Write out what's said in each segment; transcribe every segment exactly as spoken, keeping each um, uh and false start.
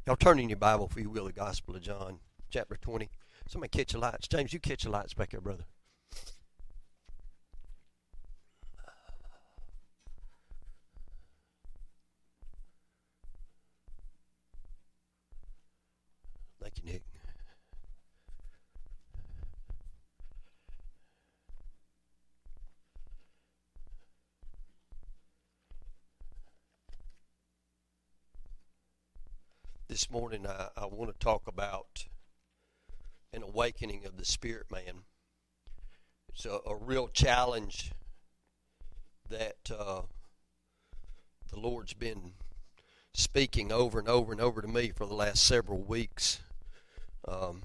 Y'all turn in your Bible, if you will, the Gospel of John, chapter twenty. Somebody catch the lights. James, you catch the lights back there, brother. Thank you, Nick. This morning I, I want to talk about an awakening of the spirit man. It's a, a real challenge that uh, the Lord's been speaking over and over and over to me for the last several weeks. Um,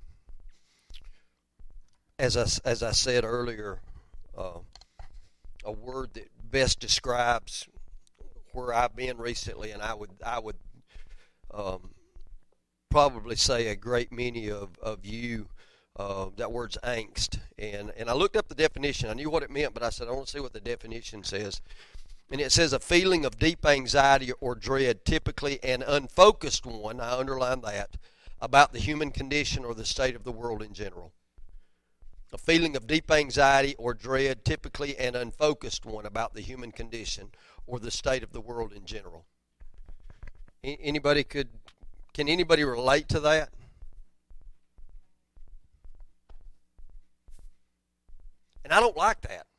as I, as I said earlier, uh, a word that best describes where I've been recently, and I would I would Um, probably say a great many of, of you, uh, that word's angst. And, and I looked up the definition. I knew what it meant, but I said, I want to see what the definition says. And it says a feeling of deep anxiety or dread, typically an unfocused one, I underline that, about the human condition or the state of the world in general. A feeling of deep anxiety or dread, typically an unfocused one about the human condition or the state of the world in general. Anybody could, can anybody relate to that? And I don't like that.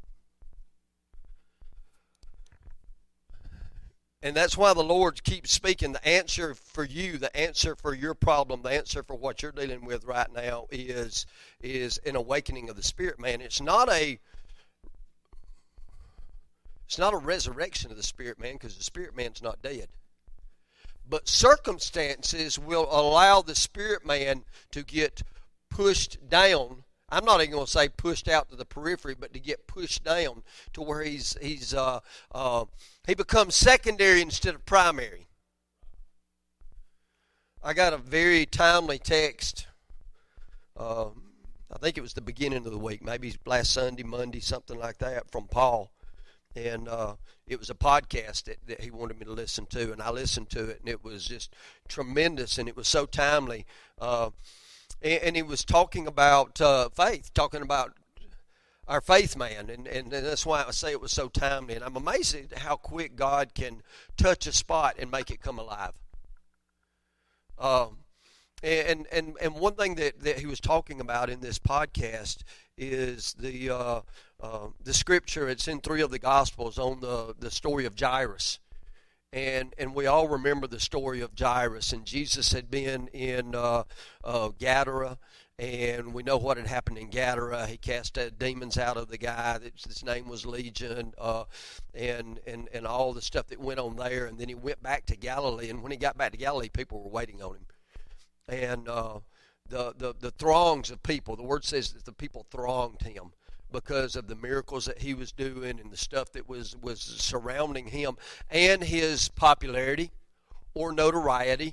And that's why the Lord keeps speaking. The answer for you, the answer for your problem, the answer for what you're dealing with right now is, is an awakening of the spirit man. It's not a, it's not a resurrection of the spirit man, because the spirit man's not dead. But circumstances will allow the spirit man to get pushed down. I'm not even going to say pushed out to the periphery, but to get pushed down to where he's he's uh, uh, he becomes secondary instead of primary. I got a very timely text. Uh, I think it was the beginning of the week, maybe last Sunday, Monday, something like that, from Paul. And uh, it was a podcast that, that he wanted me to listen to, and I listened to it, and it was just tremendous, and it was so timely. Uh, and, and he was talking about uh, faith, talking about our faith man, and, and that's why I say it was so timely. And I'm amazed at how quick God can touch a spot and make it come alive. Um, and and and one thing that, that he was talking about in this podcast is the uh, uh, the scripture. It's in three of the Gospels on the, the story of Jairus. And and we all remember the story of Jairus. And Jesus had been in uh, uh, Gadara, and we know what had happened in Gadara. He cast uh, demons out of the guy. His name was Legion, uh, and, and, and all the stuff that went on there. And then he went back to Galilee, and when he got back to Galilee, people were waiting on him. And uh, the, the, the throngs of people, the word says that the people thronged him because of the miracles that he was doing and the stuff that was, was surrounding him and his popularity or notoriety.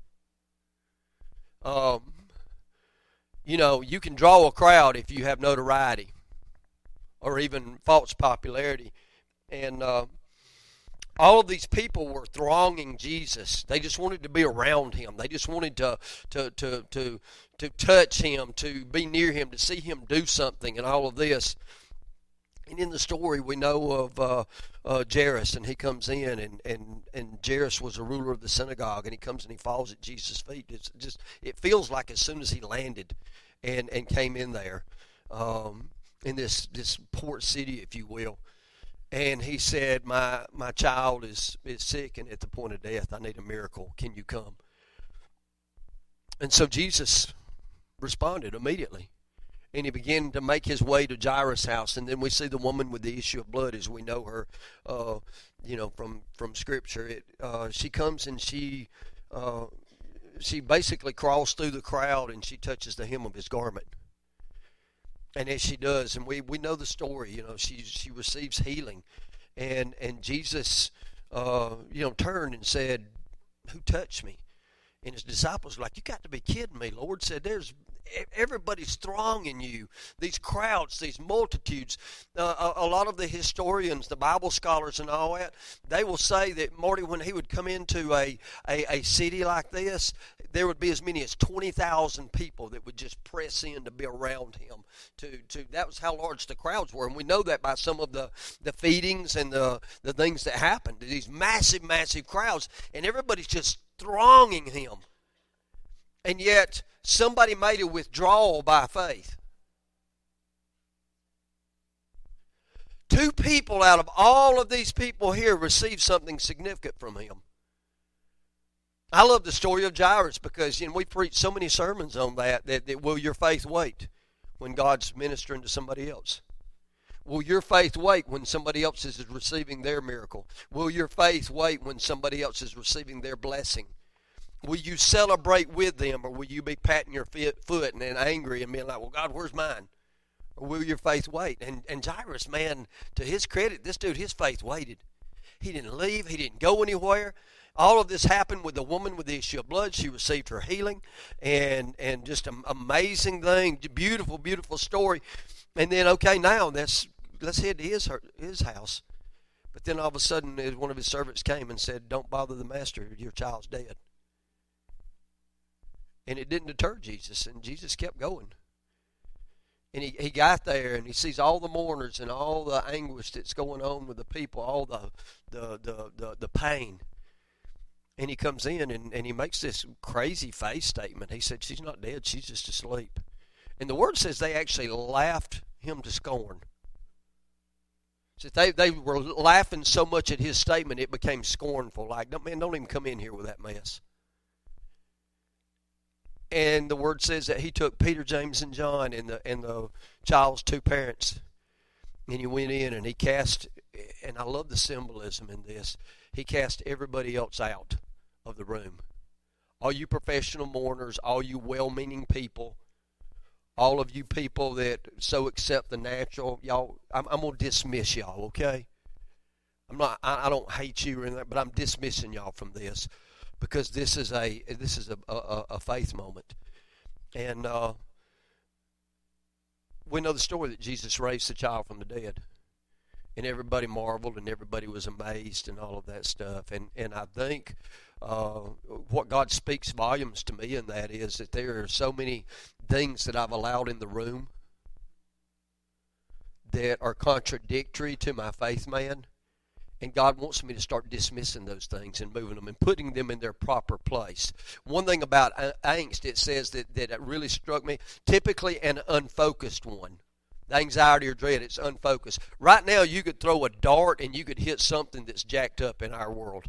Um, you know, you can draw a crowd if you have notoriety or even false popularity. And uh, all of these people were thronging Jesus. They just wanted to be around him. They just wanted to to to to to touch him, to be near him, to see him do something, and all of this. And in the story, we know of uh, uh, Jairus, and he comes in, and, and, and Jairus was a ruler of the synagogue, and he comes and he falls at Jesus' feet. It's just, it feels like as soon as he landed and, and came in there, um, in this, this port city, if you will, and he said, my my child is, is sick and at the point of death. I need a miracle. Can you come? And so Jesus responded immediately. And he began to make his way to Jairus' house. And then we see the woman with the issue of blood as we know her, uh, you know, from, from Scripture. It, uh, she comes and she uh, she basically crawls through the crowd and she touches the hem of his garment. And as she does, and we, we know the story, you know, she she receives healing. And and Jesus, uh, you know, turned and said, who touched me? And his disciples were like, you got to be kidding me. Lord said, there's everybody's thronging you. These crowds, these multitudes. Uh, a, a lot of the historians, the Bible scholars and all that, they will say that Marty, when he would come into a, a, a city like this, there would be as many as twenty thousand people that would just press in to be around him. To, to That was how large the crowds were. And we know that by some of the, the feedings and the, the things that happened. These massive, massive crowds. And everybody's just thronging him. And yet, somebody made a withdrawal by faith. Two people out of all of these people here received something significant from him. I love the story of Jairus because, you know, we preach so many sermons on that, that, that will your faith wait when God's ministering to somebody else? Will your faith wait when somebody else is receiving their miracle? Will your faith wait when somebody else is receiving their blessing? Will you celebrate with them, or will you be patting your foot and then angry and being like, well, God, where's mine? Or will your faith wait? And, and Jairus, man, to his credit, this dude, his faith waited. He didn't leave. He didn't go anywhere. All of this happened with the woman with the issue of blood. She received her healing, and and just an amazing thing, beautiful, beautiful story. And then, okay, now let's, let's head to his, his house. But then all of a sudden, one of his servants came and said, don't bother the master, your child's dead. And it didn't deter Jesus, and Jesus kept going. And he, he got there, and he sees all the mourners and all the anguish that's going on with the people, all the the the, the, the pain. And he comes in, and, and he makes this crazy faith statement. He said, she's not dead, she's just asleep. And the Word says they actually laughed him to scorn. So they, they were laughing so much at his statement, it became scornful. Like, man, don't even come in here with that mess. And the Word says that he took Peter, James, and John and the and the child's two parents, and he went in and he cast, and I love the symbolism in this, he cast everybody else out of the room. All you professional mourners, all you well-meaning people, all of you people that so accept the natural, y'all, I'm, I'm going to dismiss y'all, okay? I'm not, I, I don't hate you or anything, but I'm dismissing y'all from this. Because this is a this is a, a, a faith moment. And uh, we know the story that Jesus raised the child from the dead. And everybody marveled and everybody was amazed and all of that stuff. And, and I think uh, what God speaks volumes to me in that is that there are so many things that I've allowed in the room that are contradictory to my faith man. And God wants me to start dismissing those things and moving them and putting them in their proper place. One thing about angst, it says that, that it really struck me, typically an unfocused one. The anxiety or dread, it's unfocused. Right now, you could throw a dart and you could hit something that's jacked up in our world.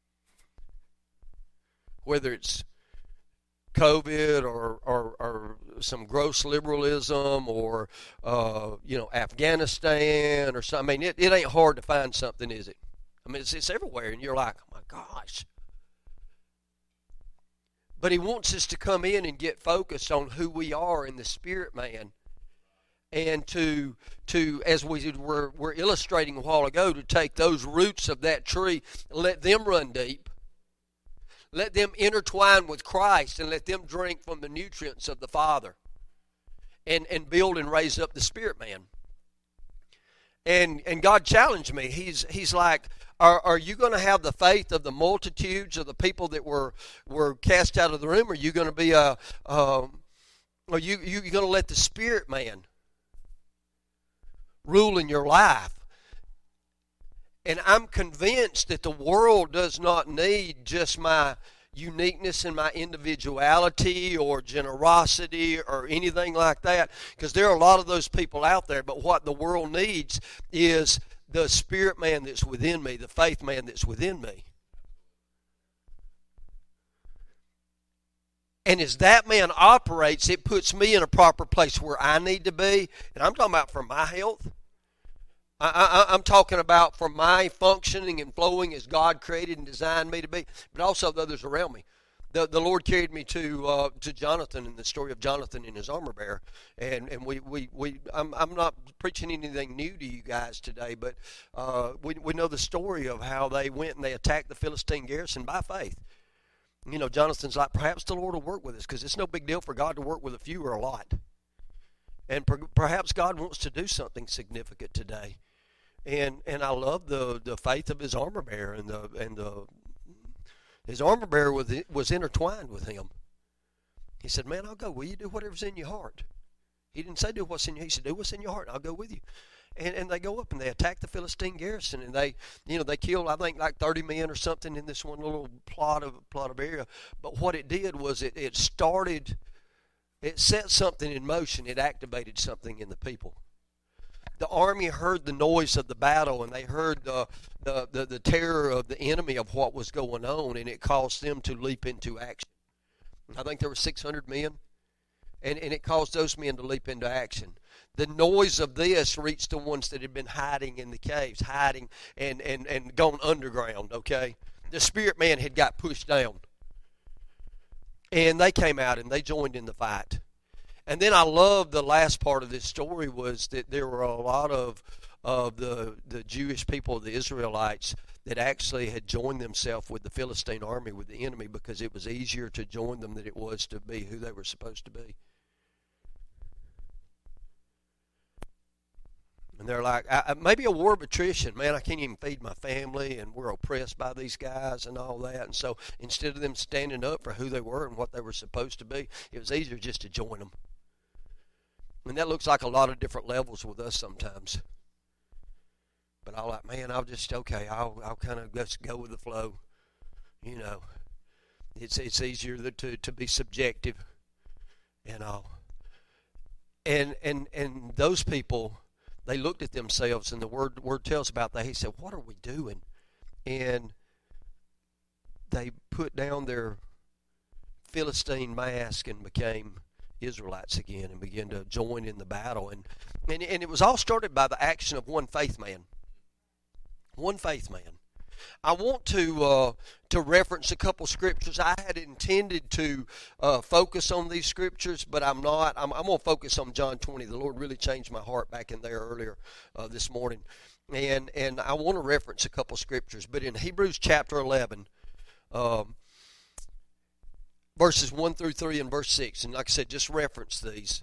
Whether it's COVID or, or, or some gross liberalism or, uh, you know, Afghanistan or something. I mean, it, it ain't hard to find something, is it? I mean, it's, it's everywhere, and you're like, oh, my gosh. But he wants us to come in and get focused on who we are in the spirit, man. And to, to as we were, were illustrating a while ago, to take those roots of that tree, let them run deep. Let them intertwine with Christ and let them drink from the nutrients of the Father and, and build and raise up the spirit man. And and God challenged me. He's he's like, are, are you going to have the faith of the multitudes of the people that were were cast out of the room? Or are you going to be a, um, are you you going to let the spirit man rule in your life? And I'm convinced that the world does not need just my uniqueness and my individuality or generosity or anything like that, because there are a lot of those people out there. But what the world needs is the spirit man that's within me, the faith man that's within me. And as that man operates, it puts me in a proper place where I need to be. And I'm talking about for my health. I, I, I'm talking about for my functioning and flowing as God created and designed me to be, but also the others around me. The the Lord carried me to uh, to Jonathan in the story of Jonathan and his armor bearer, and and we we, we I'm I'm not preaching anything new to you guys today, but uh, we we know the story of how they went and they attacked the Philistine garrison by faith. You know, Jonathan's like, perhaps the Lord will work with us, because it's no big deal for God to work with a few or a lot. And per, perhaps God wants to do something significant today. And and I love the, the faith of his armor bearer, and the and the his armor bearer was was intertwined with him. He said, "Man, I'll go with you. Do whatever's in your heart." He didn't say do what's in your. He said, "Do what's in your heart. I'll go with you." And and they go up and they attack the Philistine garrison, and they you know they killed, I think, like thirty men or something in this one little plot of plot of area. But what it did was it it started, it set something in motion. It activated something in the people. The army heard the noise of the battle, and they heard the, the, the, the terror of the enemy of what was going on, and it caused them to leap into action. I think there were six hundred men, and, and it caused those men to leap into action. The noise of this reached the ones that had been hiding in the caves, hiding and, and, and gone underground, okay? The spirit man had got pushed down. And they came out and they joined in the fight. And then I love the last part of this story was that there were a lot of of the, the Jewish people, the Israelites, that actually had joined themselves with the Philistine army, with the enemy, because it was easier to join them than it was to be who they were supposed to be. And they're like, I, maybe a war of attrition. Man, I can't even feed my family, and we're oppressed by these guys and all that. And so instead of them standing up for who they were and what they were supposed to be, it was easier just to join them. And that looks like a lot of different levels with us sometimes. But I'm like, man, I'll just, okay, I'll I'll kind of just go with the flow. You know, it's it's easier to, to be subjective and all. And, and, and those people, they looked at themselves, and the word word tells about that. He said, what are we doing? And they put down their Philistine mask and became Israelites again and began to join in the battle. And, and, and it was all started by the action of one faith man. One faith man. I want to uh, to reference a couple scriptures. I had intended to uh, focus on these scriptures, but I'm not. I'm, I'm going to focus on John twenty. The Lord really changed my heart back in there earlier uh, this morning. And, and I want to reference a couple scriptures. But in Hebrews chapter eleven, um, verses one through three and verse six, and like I said, just reference these.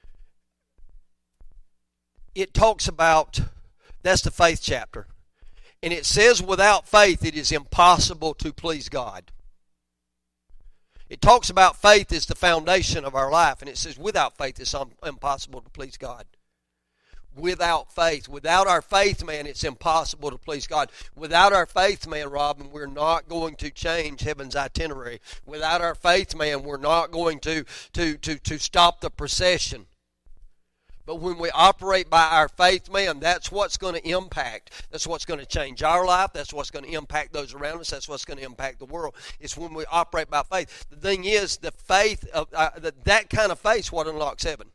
It talks about, that's the faith chapter. And it says without faith it is impossible to please God. It talks about faith as the foundation of our life. And it says without faith it's impossible to please God. Without faith. Without our faith, man, it's impossible to please God. Without our faith, man, Robin, we're not going to change heaven's itinerary. Without our faith, man, we're not going to, to, to, to stop the procession. But when we operate by our faith, man, that's what's going to impact. That's what's going to change our life. That's what's going to impact those around us. That's what's going to impact the world. It's when we operate by faith. The thing is, the faith of uh, that kind of faith is what unlocks heaven.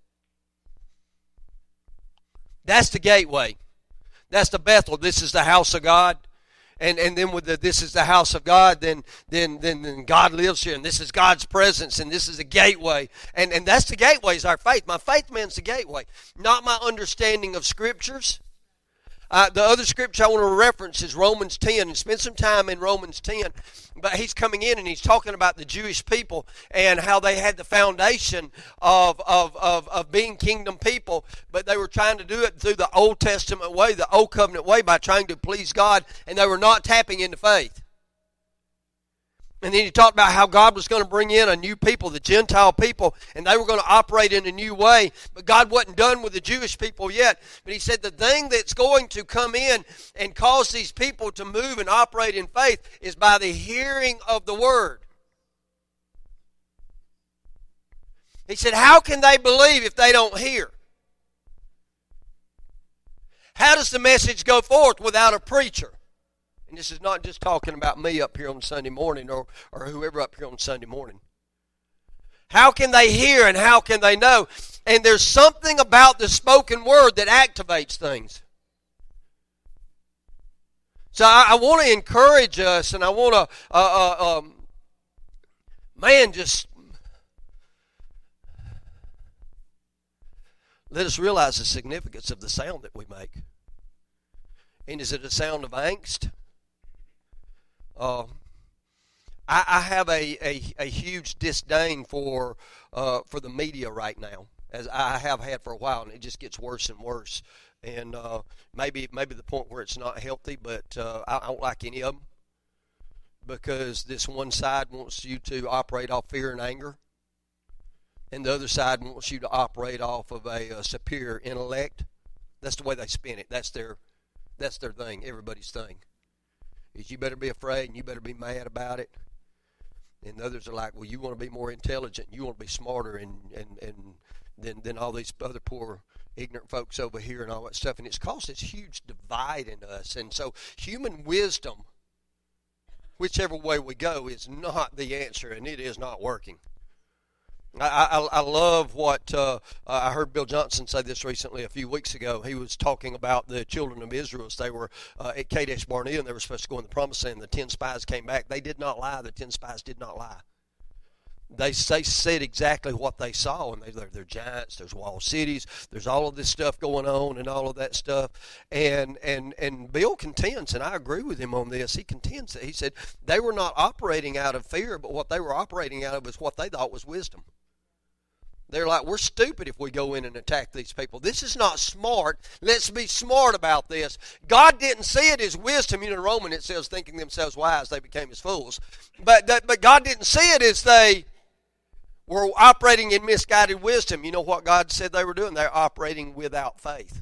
That's the gateway. That's the Bethel. This is the house of God. And and then with the this is the house of God, then then then, then God lives here, and this is God's presence, and this is the gateway. And and that's the gateway, is our faith. My faith man's the gateway, not my understanding of scriptures. Uh, the other scripture I want to reference is Romans ten, and spend some time in Romans ten. But he's coming in and he's talking about the Jewish people and how they had the foundation of, of, of, of being kingdom people, but they were trying to do it through the Old Testament way, the Old Covenant way, by trying to please God, and they were not tapping into faith. And then he talked about how God was going to bring in a new people, the Gentile people, and they were going to operate in a new way. But God wasn't done with the Jewish people yet. But he said the thing that's going to come in and cause these people to move and operate in faith is by the hearing of the word. He said, how can they believe if they don't hear? How does the message go forth without a preacher? And this is not just talking about me up here on Sunday morning or, or whoever up here on Sunday morning. How can they hear and how can they know? And there's something about the spoken word that activates things. So I, I want to encourage us, and I want to, uh, uh, um, man, just let us realize the significance of the sound that we make. And is it a sound of angst? Uh, I, I have a, a, a huge disdain for uh, for the media right now, as I have had for a while, and it just gets worse and worse. And uh, maybe maybe the point where it's not healthy, but uh, I, I don't like any of them, because this one side wants you to operate off fear and anger, and the other side wants you to operate off of a, a superior intellect. That's the way they spin it. That's their that's their thing. Everybody's thing is you better be afraid and you better be mad about it. And the others are like, well, you want to be more intelligent, you want to be smarter, and and and than than all these other poor ignorant folks over here and all that stuff. And it's caused this huge divide in us. And so human wisdom, whichever way we go, is not the answer, and it is not working. I, I, I love what uh, I heard Bill Johnson say this recently a few weeks ago. He was talking about the children of Israel as they were uh, at Kadesh Barnea, and they were supposed to go in the promised land. The ten spies came back. They did not lie. The ten spies did not lie. They, they said exactly what they saw, and they, they're, they're giants, there's walled cities, there's all of this stuff going on and all of that stuff. And, and, and Bill contends, and I agree with him on this, he contends that he said they were not operating out of fear, but what they were operating out of was what they thought was wisdom. They're like, we're stupid if we go in and attack these people. This is not smart. Let's be smart about this. God didn't see it as wisdom. You know, in Romans it says, thinking themselves wise, they became as fools. But that, but God didn't see it as they were operating in misguided wisdom. You know what God said they were doing? They're operating without faith.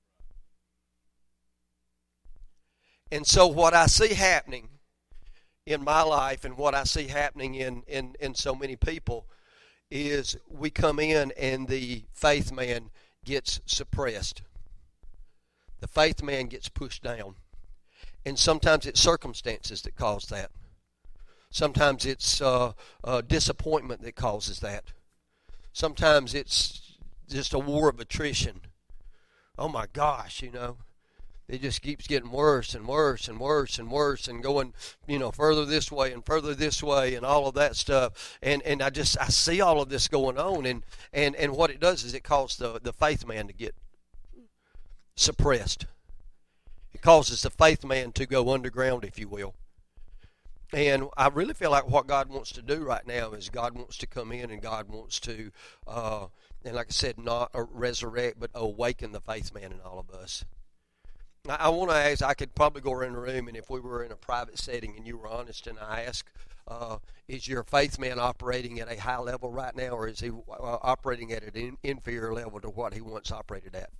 And so what I see happening in my life, and what I see happening in, in, in so many people, is we come in and the faith man gets suppressed. The faith man gets pushed down. And sometimes it's circumstances that cause that. Sometimes it's uh, uh, disappointment that causes that. Sometimes it's just a war of attrition. Oh my gosh, you know. It just keeps getting worse and worse and worse and worse, and going, you know, further this way and further this way and all of that stuff. And and I just I see all of this going on, and and, and what it does is it causes the, the faith man to get suppressed. It causes the faith man to go underground, if you will. And I really feel like what God wants to do right now is God wants to come in, and God wants to, uh, and like I said, not resurrect, but awaken the faith man in all of us. I want to ask, I could probably go around the room, and if we were in a private setting and you were honest, and I ask, uh, is your faith man operating at a high level right now, or is he uh, operating at an inferior level to what he once operated at?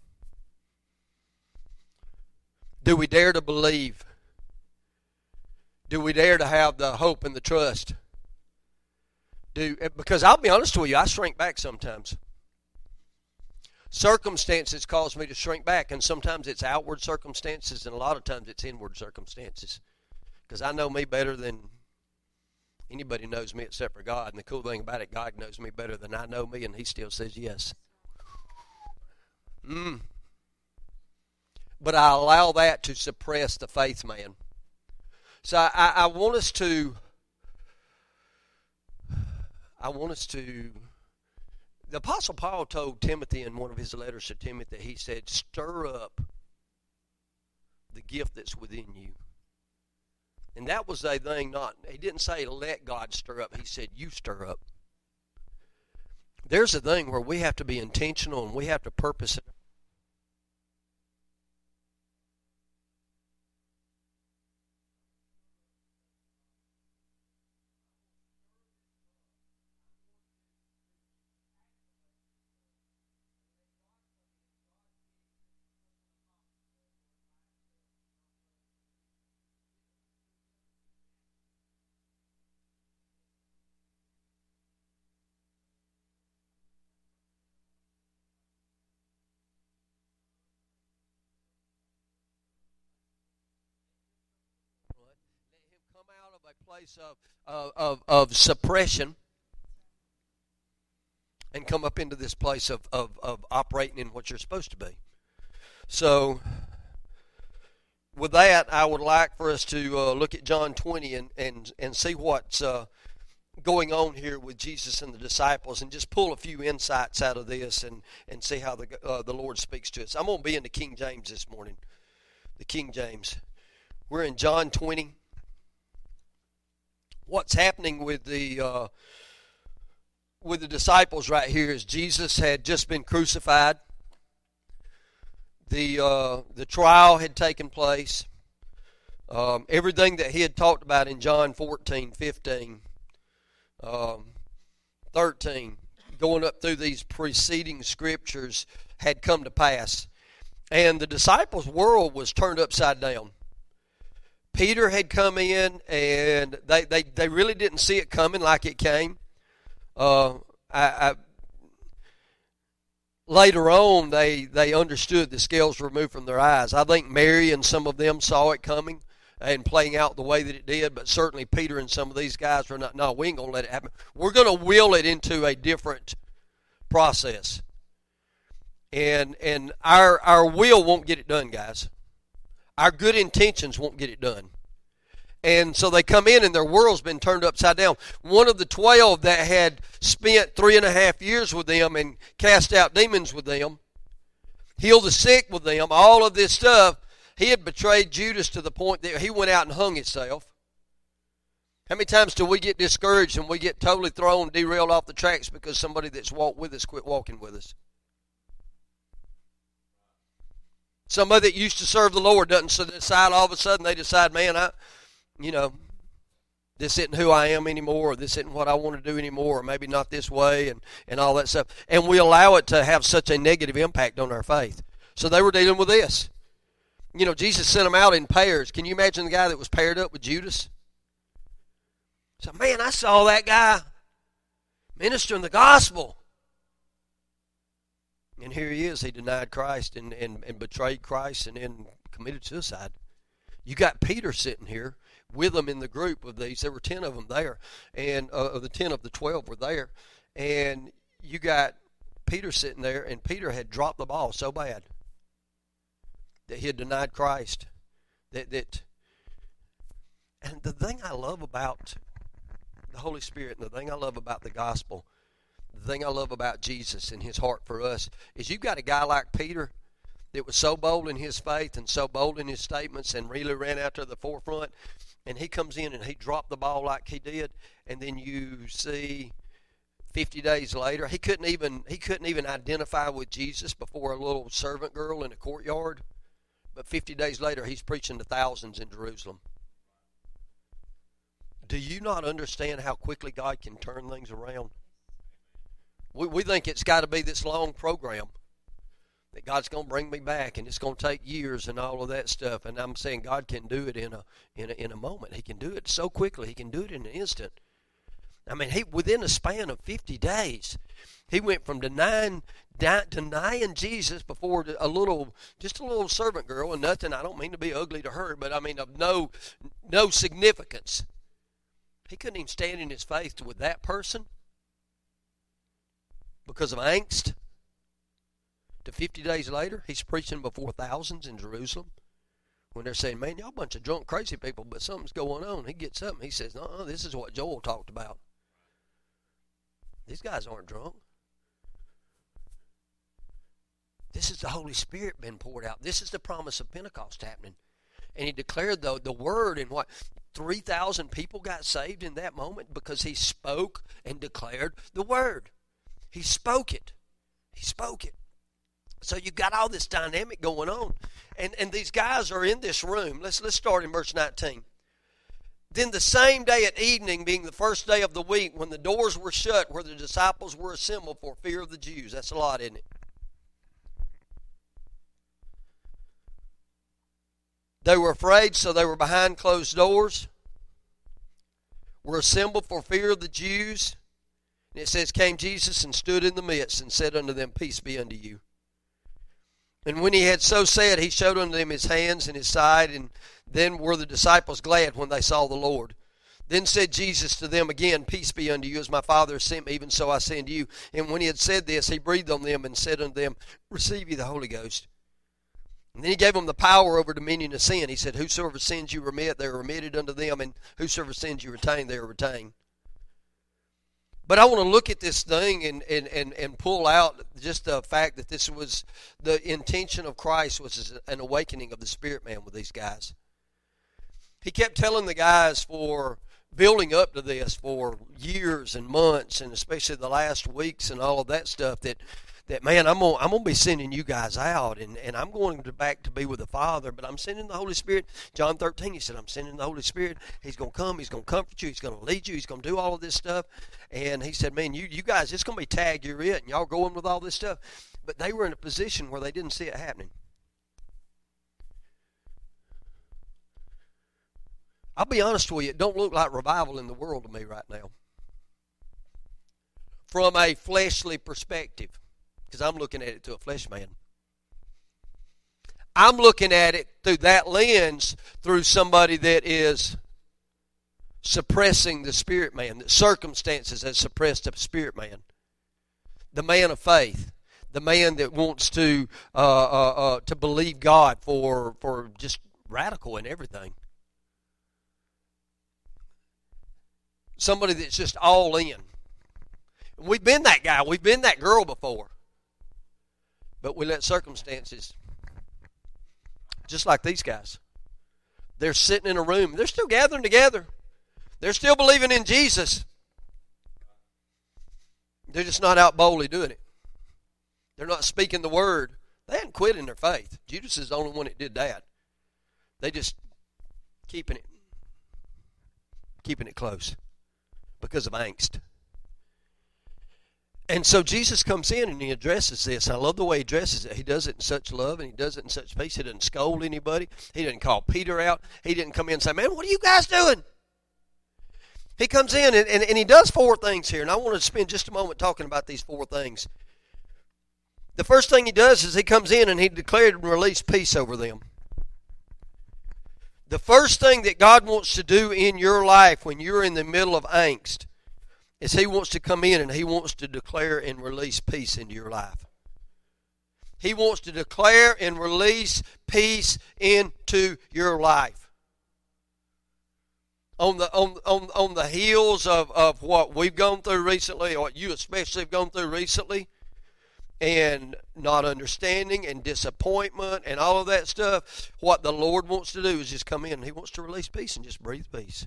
Do we dare to believe? Do we dare to have the hope and the trust? Do Because I'll be honest with you, I shrink back sometimes. Circumstances cause me to shrink back, and sometimes it's outward circumstances, and a lot of times it's inward circumstances. Because I know me better than anybody knows me except for God. And the cool thing about it, God knows me better than I know me, and he still says yes. Mm. But I allow that to suppress the faith man. So I, I want us to, I want us to, the Apostle Paul told Timothy in one of his letters to Timothy, he said, stir up the gift that's within you. And that was a thing, not, he didn't say let God stir up, he said you stir up. There's a thing where we have to be intentional, and we have to purpose it. Out of a place of, of, of, of suppression and come up into this place of, of, of operating in what you're supposed to be. So with that, I would like for us to uh, look at John twenty and, and, and see what's uh, going on here with Jesus and the disciples, and just pull a few insights out of this, and, and see how the, uh, the Lord speaks to us. I'm going to be in the King James this morning. The King James. We're in John twenty. what's happening with the uh, with the disciples right here is Jesus had just been crucified. The uh, the trial had taken place. Um, everything that he had talked about in John fourteen, fifteen, um, thirteen, going up through these preceding scriptures had come to pass. And the disciples' world was turned upside down. Peter had come in, and they, they, they really didn't see it coming like it came. Uh, I, I, later on, they, they understood the scales removed from their eyes. I think Mary and some of them saw it coming and playing out the way that it did, but certainly Peter and some of these guys were not, no, we ain't going to let it happen. We're going to will it into a different process. And and our our will won't get it done, guys. Our good intentions won't get it done. And so they come in and their world's been turned upside down. One of the twelve that had spent three and a half years with them and cast out demons with them, healed the sick with them, all of this stuff, he had betrayed Judas to the point that he went out and hung himself. How many times do we get discouraged and we get totally thrown, derailed off the tracks because somebody that's walked with us quit walking with us? Somebody that used to serve the Lord doesn't decide all of a sudden, they decide, man, I, you know, this isn't who I am anymore, or this isn't what I want to do anymore, or maybe not this way, and, and all that stuff. And we allow it to have such a negative impact on our faith. So they were dealing with this. You know, Jesus sent them out in pairs. Can you imagine the guy that was paired up with Judas? So, man, I saw that guy ministering the gospel. And here he is. He denied Christ and, and, and betrayed Christ and then committed suicide. You got Peter sitting here with them in the group of these. There were ten of them there. And uh, of the ten of the twelve were there. And you got Peter sitting there, and Peter had dropped the ball so bad that he had denied Christ. That, that, and the thing I love about the Holy Spirit and the thing I love about the gospel, the thing I love about Jesus and his heart for us, is you've got a guy like Peter that was so bold in his faith and so bold in his statements and really ran out to the forefront, and he comes in and he dropped the ball like he did, and then you see fifty days later, he couldn't even he couldn't even identify with Jesus before a little servant girl in a courtyard, but fifty days later he's preaching to thousands in Jerusalem. Do you not understand how quickly God can turn things around? We, we think it's got to be this long program that God's going to bring me back, and it's going to take years and all of that stuff. And I'm saying God can do it in a in a, in a moment. He can do it so quickly. He can do it in an instant. I mean, he within a span of fifty days, he went from denying denying Jesus before a little, just a little servant girl, and nothing. I don't mean to be ugly to her, but I mean of no no significance. He couldn't even stand in his faith with that person because of angst. To fifty days later, he's preaching before thousands in Jerusalem. When they're saying, man, y'all a bunch of drunk, crazy people, but something's going on. He gets up and he says, no, this is what Joel talked about. These guys aren't drunk. This is the Holy Spirit being poured out. This is the promise of Pentecost happening. And he declared the, the word, and what? three thousand people got saved in that moment because he spoke and declared the word. He spoke it. He spoke it. So you've got all this dynamic going on. And and these guys are in this room. Let's let's start in verse nineteen. Then the same day at evening, being the first day of the week, when the doors were shut where the disciples were assembled for fear of the Jews. That's a lot, isn't it? They were afraid, so they were behind closed doors. Were assembled for fear of the Jews. And it says, came Jesus and stood in the midst and said unto them, peace be unto you. And when he had so said, he showed unto them his hands and his side, and then were the disciples glad when they saw the Lord. Then said Jesus to them again, peace be unto you, as my Father has sent me, even so I send you. And when he had said this, he breathed on them and said unto them, receive ye the Holy Ghost. And then he gave them the power over dominion of sin. He said, whosoever sins you remit, they are remitted unto them, and whosoever sins you retain, they are retained. But I want to look at this thing and, and, and, and pull out just the fact that this was the intention of Christ was an awakening of the spirit man with these guys. He kept telling the guys for building up to this for years and months, and especially the last weeks and all of that stuff, that that man, I'm gonna I'm gonna be sending you guys out, and, and I'm going to back to be with the Father, but I'm sending the Holy Spirit. John thirteen, he said, I'm sending the Holy Spirit. He's gonna come, he's gonna comfort you, he's gonna lead you, he's gonna do all of this stuff. And he said, man, you, you guys, it's gonna be tag, you're it, and y'all going with all this stuff. But they were in a position where they didn't see it happening. I'll be honest with you, it don't look like revival in the world to me right now. From a fleshly perspective. Because I'm looking at it through a flesh man. I'm looking at it through that lens, through somebody that is suppressing the spirit man. The circumstances that suppressed the spirit man. The man of faith. The man that wants to uh, uh, uh, to believe God for, for just radical and everything. Somebody that's just all in. We've been that guy. We've been that girl before. But we let circumstances, just like these guys, they're sitting in a room. They're still gathering together. They're still believing in Jesus. They're just not out boldly doing it. They're not speaking the word. They hadn't quit in their faith. Judas is the only one that did that. They just keeping it, keeping it close because of angst. And so Jesus comes in and he addresses this. I love the way he addresses it. He does it in such love and he does it in such peace. He doesn't scold anybody. He didn't call Peter out. He didn't come in and say, man, what are you guys doing? He comes in and, and, and he does four things here. And I want to spend just a moment talking about these four things. The first thing he does is he comes in and he declared and released peace over them. The first thing that God wants to do in your life when you're in the middle of angst is he wants to come in and he wants to declare and release peace into your life. He wants to declare and release peace into your life. On the on on, on the heels of, of what we've gone through recently, or what you especially have gone through recently, and not understanding and disappointment and all of that stuff, what the Lord wants to do is just come in and he wants to release peace and just breathe peace.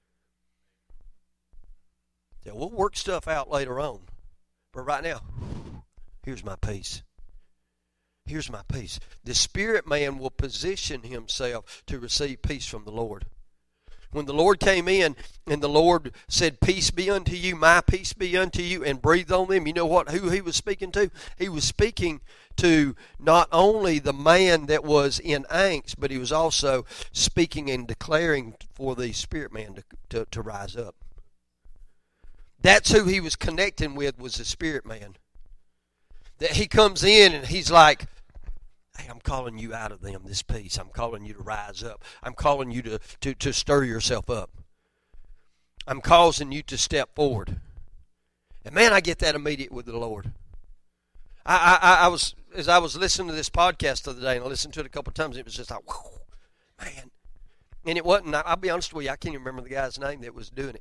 Yeah, we'll work stuff out later on. But right now, here's my peace. Here's my peace. The spirit man will position himself to receive peace from the Lord. When the Lord came in and the Lord said, peace be unto you, my peace be unto you, and breathed on them, you know what? Who he was speaking to? He was speaking to not only the man that was in angst, but he was also speaking and declaring for the spirit man to, to, to rise up. That's who he was connecting with, was the spirit man. That he comes in and he's like, hey, I'm calling you out of them, this peace. I'm calling you to rise up. I'm calling you to, to, to stir yourself up. I'm causing you to step forward. And man, I get that immediate with the Lord. I, I, I was, as I was listening to this podcast the other day, and I listened to it a couple of times, it was just like, whoa, man. And it wasn't, I'll be honest with you, I can't even remember the guy's name that was doing it.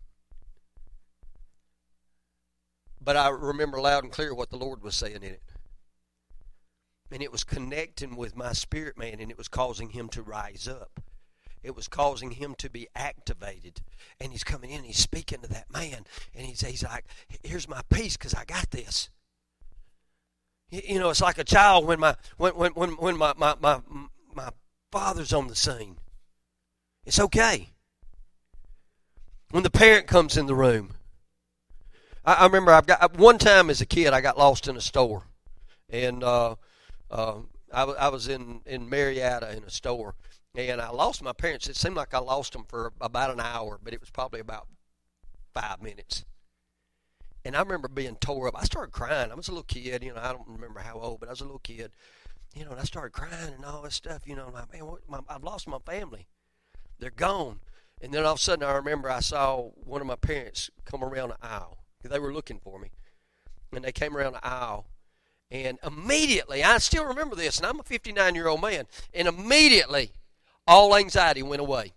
But I remember loud and clear what the Lord was saying in it. And it was connecting with my spirit man, and it was causing him to rise up. It was causing him to be activated. And he's coming in and he's speaking to that man. And he's, he's like, here's my peace because I got this. You know, it's like a child when my when when when, when my, my, my, my father's on the scene. It's okay. When the parent comes in the room. I, I remember I've got one time as a kid I got lost in a store. And uh Uh, I, w- I was in, in Marietta in a store, and I lost my parents. It seemed like I lost them for about an hour, but it was probably about five minutes. And I remember being tore up. I started crying. I was a little kid, you know, I don't remember how old, but I was a little kid. You know, and I started crying and all this stuff, you know, and I'm like, man, what, my, I've lost my family. They're gone. And then all of a sudden I remember I saw one of my parents come around the aisle. They were looking for me. And they came around the aisle. And immediately, I still remember this, and I'm a fifty-nine-year-old man, and immediately, all anxiety went away.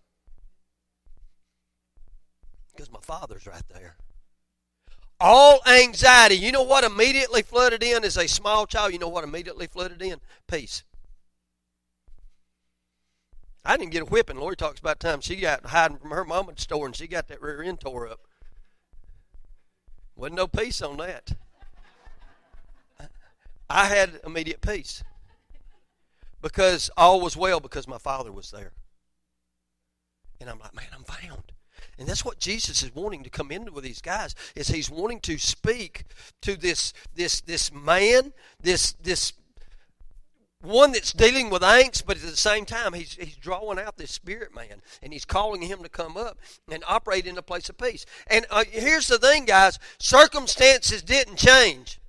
Because my father's right there. All anxiety. You know what immediately flooded in as a small child? You know what immediately flooded in? Peace. I didn't get a whipping. Lori talks about time she got hiding from her mama at the store and she got that rear end tore up. Wasn't no peace on that. I had immediate peace because all was well because my Father was there. And I'm like, man, I'm found. And that's what Jesus is wanting to come into with these guys, is he's wanting to speak to this this this man, this this one that's dealing with angst, but at the same time he's he's drawing out this spirit man, and he's calling him to come up and operate in a place of peace. And uh, here's the thing, guys, circumstances didn't change,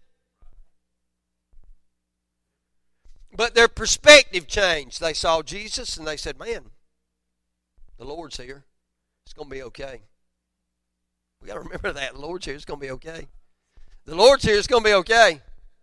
but their perspective changed. They saw Jesus and they said, man, the Lord's here. It's going to be okay. We got to remember that. The Lord's here. It's going to be okay. The Lord's here. It's going to be okay.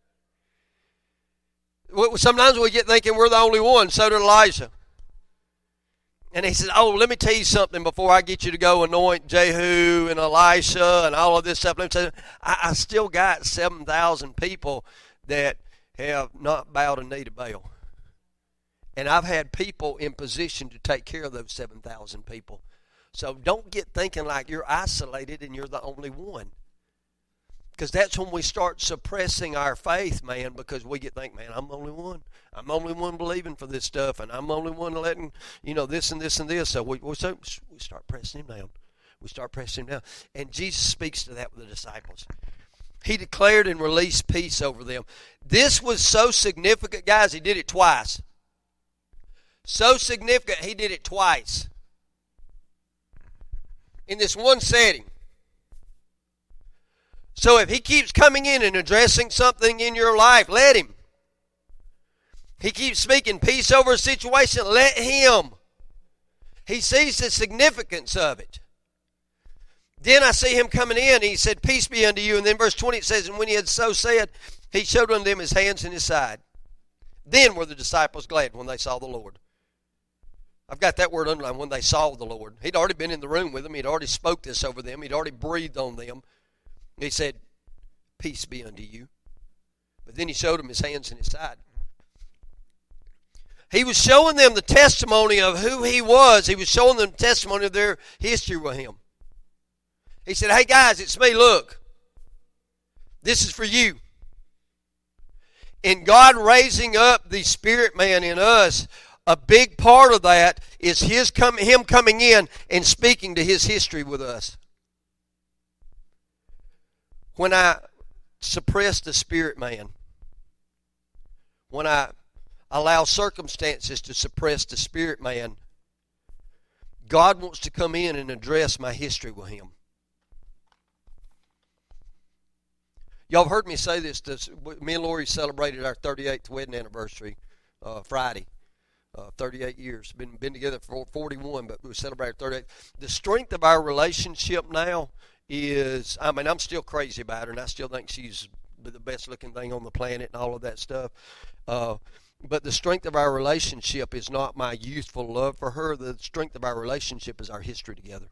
Sometimes we get thinking we're the only one. So did Elijah. And he said, oh, let me tell you something before I get you to go anoint Jehu and Elisha and all of this stuff. Let me tell you, I, I still got seven thousand people that have not bowed a knee to Baal. And I've had people in position to take care of those seven thousand people. So don't get thinking like you're isolated and you're the only one. Because that's when we start suppressing our faith, man, because we get think, man, I'm the only one. I'm the only one believing for this stuff, and I'm the only one letting, you know, this and this and this. So we, we, so we start pressing him down. We start pressing him down. And Jesus speaks to that with the disciples. He declared and released peace over them. This was so significant, guys, he did it twice. So significant, he did it twice. In this one setting. So if he keeps coming in and addressing something in your life, let him. He keeps speaking peace over a situation, let him. He sees the significance of it. Then I see him coming in, he said, peace be unto you. And then verse twenty it says, and when he had so said, he showed unto them his hands and his side. Then were the disciples glad when they saw the Lord. I've got that word underlined, when they saw the Lord. He'd already been in the room with them. He'd already spoke this over them. He'd already breathed on them. He said, peace be unto you. But then he showed them his hands and his side. He was showing them the testimony of who he was. He was showing them the testimony of their history with him. He said, hey guys, it's me, look. This is for you. In God raising up the spirit man in us, a big part of that is his com- him coming in and speaking to his history with us. When I suppress the spirit man, when I allow circumstances to suppress the spirit man, God wants to come in and address my history with him. Y'all have heard me say this. this me and Lori celebrated our thirty-eighth wedding anniversary uh, Friday. Uh, thirty-eight years. Been been together for forty-one, but we celebrated thirty-eight. The strength of our relationship now is, I mean, I'm still crazy about her, and I still think she's the best looking thing on the planet and all of that stuff. Uh, but the strength of our relationship is not my youthful love for her. The strength of our relationship is our history together.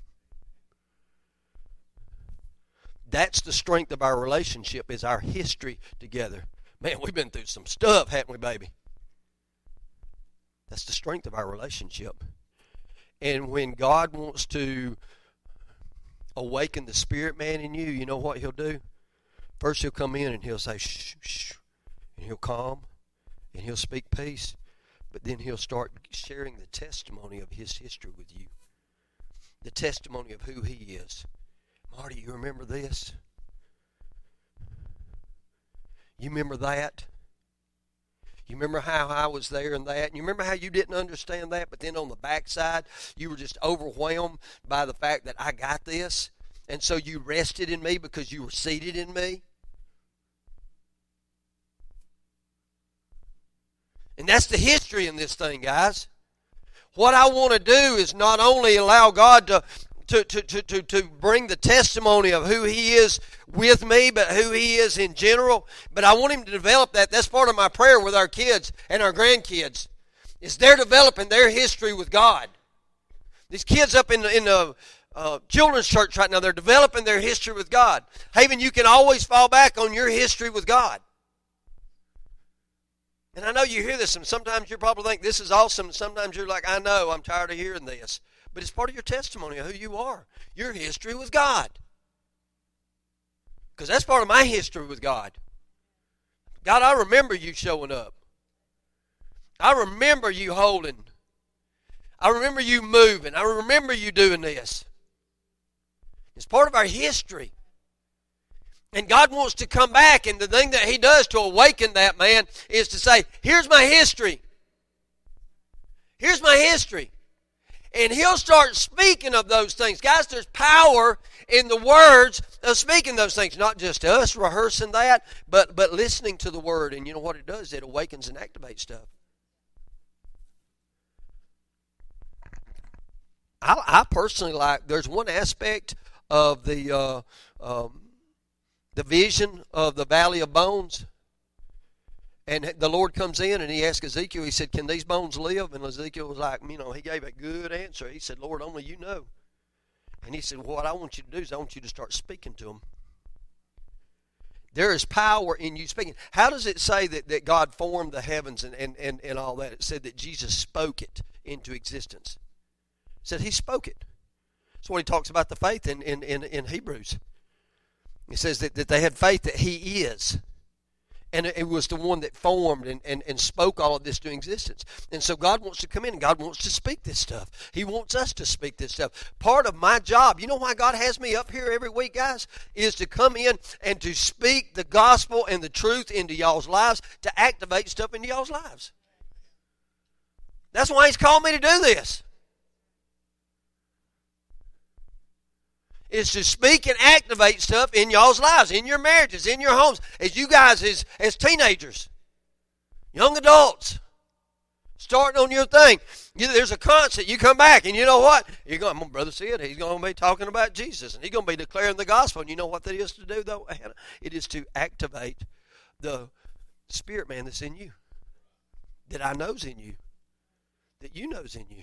That's the strength of our relationship, is our history together. Man, we've been through some stuff, haven't we, baby? That's the strength of our relationship. And when God wants to awaken the spirit man in you, you know what he'll do? First he'll come in and he'll say, shh, shh, and he'll calm, and he'll speak peace. But then he'll start sharing the testimony of his history with you. The testimony of who he is. Marty, you remember this? You remember that? You remember how I was there and that? And you remember how you didn't understand that, but then on the backside, you were just overwhelmed by the fact that I got this? And so you rested in me because you were seated in me? And that's the history in this thing, guys. What I want to do is not only allow God to To, to, to, to, to bring the testimony of who he is with me, but who he is in general. But I want him to develop that. That's part of my prayer with our kids and our grandkids, is they're developing their history with God. These kids up in the, in the uh, children's church right now, they're developing their history with God. Haven, you can always fall back on your history with God. And I know you hear this, and sometimes you probably think this is awesome, and sometimes you're like, I know, I'm tired of hearing this. But it's part of your testimony of who you are, your history with God. Because that's part of my history with God. God, I remember you showing up. I remember you holding. I remember you moving. I remember you doing this. It's part of our history. And God wants to come back, and the thing that He does to awaken that, man, is to say, here's my history. Here's my history. And He'll start speaking of those things. Guys, there's power in the words of speaking those things. Not just us rehearsing that, but, but listening to the Word. And you know what it does? It awakens and activates stuff. I, I personally like, there's one aspect of the... Uh, um, the vision of the valley of bones. And the Lord comes in and He asked Ezekiel, He said, can these bones live? And Ezekiel was like, you know, he gave a good answer. He said, Lord, only you know. And He said, well, what I want you to do is I want you to start speaking to them. There is power in you speaking. How does it say that, that God formed the heavens and, and, and, and all that? It said that Jesus spoke it into existence. It said He spoke it. That's what He talks about the faith in, in, in, in Hebrews. It says that, that they had faith that He is. And it was the one that formed and, and, and spoke all of this to existence. And so God wants to come in and God wants to speak this stuff. He wants us to speak this stuff. Part of my job, you know why God has me up here every week, guys? Is to come in and to speak the gospel and the truth into y'all's lives, to activate stuff into y'all's lives. That's why He's called me to do this. Is to speak and activate stuff in y'all's lives, in your marriages, in your homes, as you guys, as, as teenagers, young adults, starting on your thing. You, there's a concert. You come back, and you know what? You're going, my brother said he's going to be talking about Jesus, and he's going to be declaring the gospel. And you know what that is to do, though, Hannah? It is to activate the spirit man that's in you, that I know's in you, that you know's in you.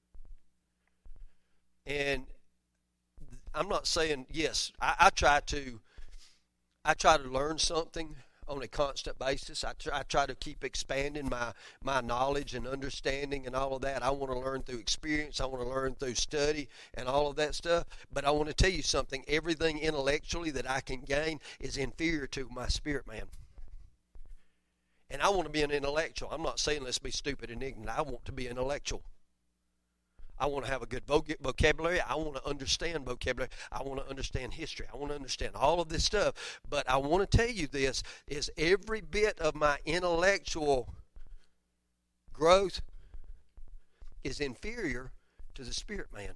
And I'm not saying, yes, I, I try to I try to learn something on a constant basis. I try, I try to keep expanding my, my knowledge and understanding and all of that. I want to learn through experience. I want to learn through study and all of that stuff. But I want to tell you something. Everything intellectually that I can gain is inferior to my spirit man. And I want to be an intellectual. I'm not saying let's be stupid and ignorant. I want to be intellectual. I want to have a good vocabulary. I want to understand vocabulary. I want to understand history. I want to understand all of this stuff. But I want to tell you this, is every bit of my intellectual growth is inferior to the spirit man.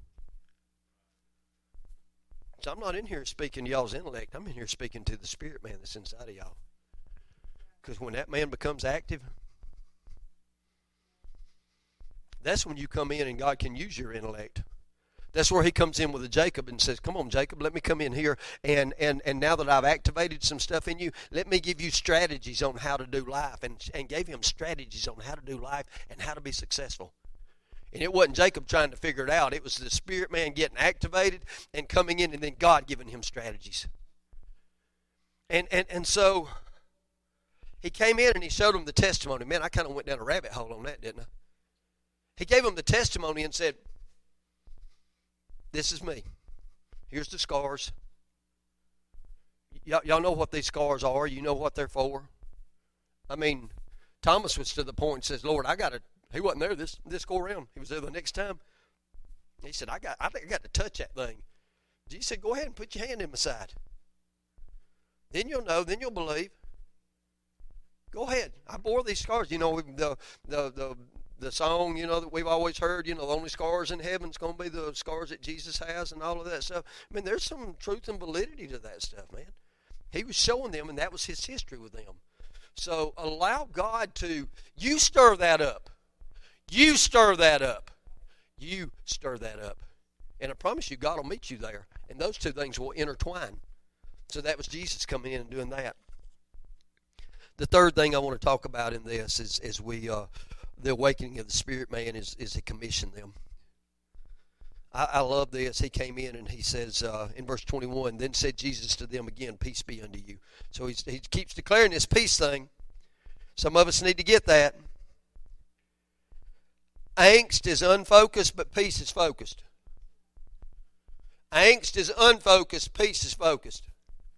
So I'm not in here speaking to y'all's intellect. I'm in here speaking to the spirit man that's inside of y'all. Because when that man becomes active, that's when you come in and God can use your intellect. That's where He comes in with a Jacob and says, come on, Jacob, let me come in here. And, and, and now that I've activated some stuff in you, let me give you strategies on how to do life. And, and gave him strategies on how to do life and how to be successful. And it wasn't Jacob trying to figure it out. It was the spirit man getting activated and coming in, and then God giving him strategies. And, and, and so he came in and he showed him the testimony. Man, I kind of went down a rabbit hole on that, didn't I? He gave him the testimony and said, this is me. Here's the scars. Y- y'all know what these scars are. You know what they're for. I mean, Thomas was to the point and says, Lord, I got to, he wasn't there this, this go around. He was there the next time. He said, I got, I think I got to touch that thing. Jesus said, go ahead and put your hand in my side. Then you'll know, then you'll believe. Go ahead. I bore these scars. You know, the, the, the, The song, you know, that we've always heard, you know, the only scars in heaven is going to be the scars that Jesus has and all of that stuff. I mean, there's some truth and validity to that stuff, man. He was showing them, and that was His history with them. So allow God to, you stir that up. You stir that up. You stir that up. And I promise you, God will meet you there. And those two things will intertwine. So that was Jesus coming in and doing that. The third thing I want to talk about in this is, is we... Uh, the awakening of the spirit man is, is to commission them. I, I love this. He came in and he says uh, in verse twenty-one, then said Jesus to them again, peace be unto you. So he's, he keeps declaring this peace thing. Some of us need to get that. Angst is unfocused, but peace is focused. Angst is unfocused, peace is focused.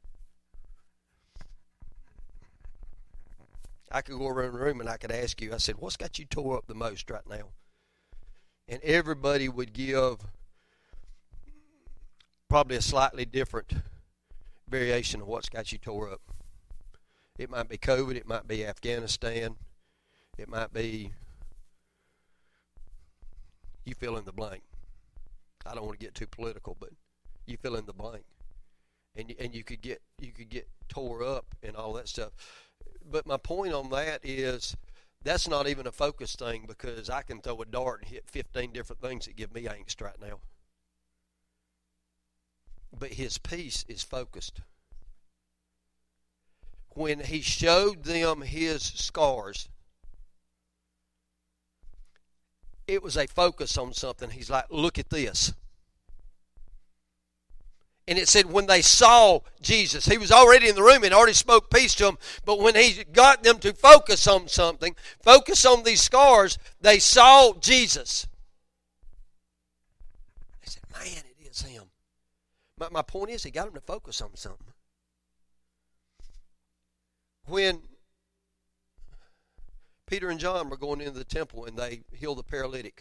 I could go around the room and I could ask you, I said, what's got you tore up the most right now? And everybody would give probably a slightly different variation of what's got you tore up. It might be COVID, it might be Afghanistan, it might be, you fill in the blank. I don't want to get too political, but you fill in the blank. And and you could get you could get tore up and all that stuff. But my point on that is that's not even a focus thing, because I can throw a dart and hit fifteen different things that give me angst right now. But his peace is focused. When he showed them his scars, it was a focus on something. He's like, look at this. And it said when they saw Jesus, he was already in the room and already spoke peace to them. But when he got them to focus on something, focus on these scars, they saw Jesus. They said, man, it is him. My, my point is, he got them to focus on something. When Peter and John were going into the temple and they healed the paralytic,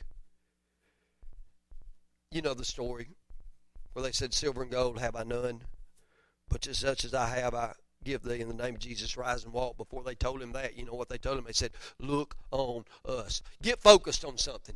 you know the story. Where they said, silver and gold have I none, but just such as I have I give thee, in the name of Jesus, rise and walk. Before they told him that, you know what they told him? They said, look on us. Get focused on something.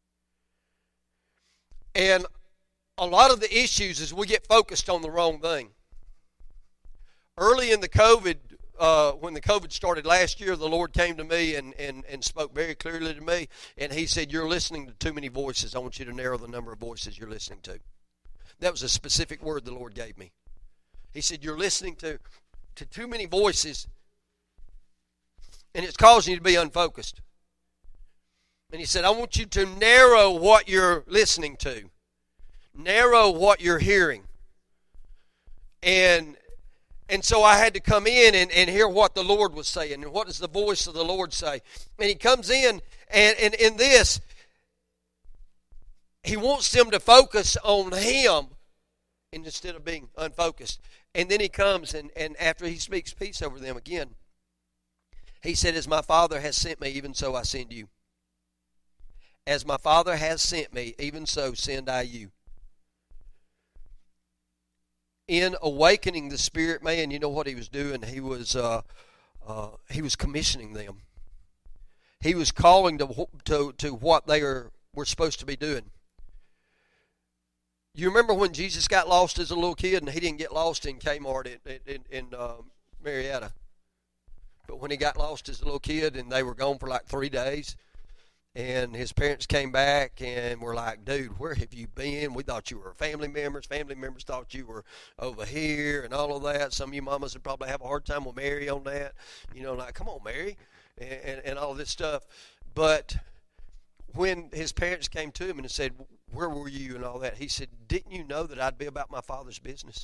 And a lot of the issues is we get focused on the wrong thing. Early in the COVID, uh, when the COVID started last year, the Lord came to me and, and, and spoke very clearly to me, and he said, you're listening to too many voices. I want you to narrow the number of voices you're listening to. That was a specific word the Lord gave me. He said, you're listening to, to too many voices, and it's causing you to be unfocused. And he said, I want you to narrow what you're listening to. Narrow what you're hearing. And and so I had to come in and, and hear what the Lord was saying. And what does the voice of the Lord say? And he comes in, and, and in this, he wants them to focus on him instead of being unfocused. And then he comes, and, and after he speaks peace over them again, he said, as my Father has sent me, even so I send you. As my Father has sent me, even so send I you. In awakening the spirit man, you know what he was doing? He was uh, uh, he was commissioning them. He was calling to to, to what they are, were supposed to be doing. You remember when Jesus got lost as a little kid, and he didn't get lost in Kmart in, in, in uh, Marietta. But when he got lost as a little kid, and they were gone for like three days, and his parents came back and were like, dude, where have you been? We thought you were family members. Family members thought you were over here and all of that. Some of you mamas would probably have a hard time with Mary on that. You know, like, come on, Mary, and, and, and all this stuff. But when his parents came to him and said, where were you and all that, he said, didn't you know that I'd be about my Father's business?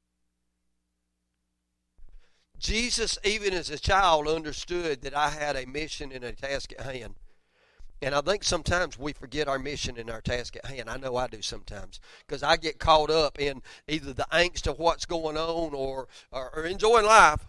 Jesus, even as a child, understood that I had a mission and a task at hand. And I think sometimes we forget our mission and our task at hand. I know I do sometimes, because I get caught up in either the angst of what's going on or, or, or enjoying life.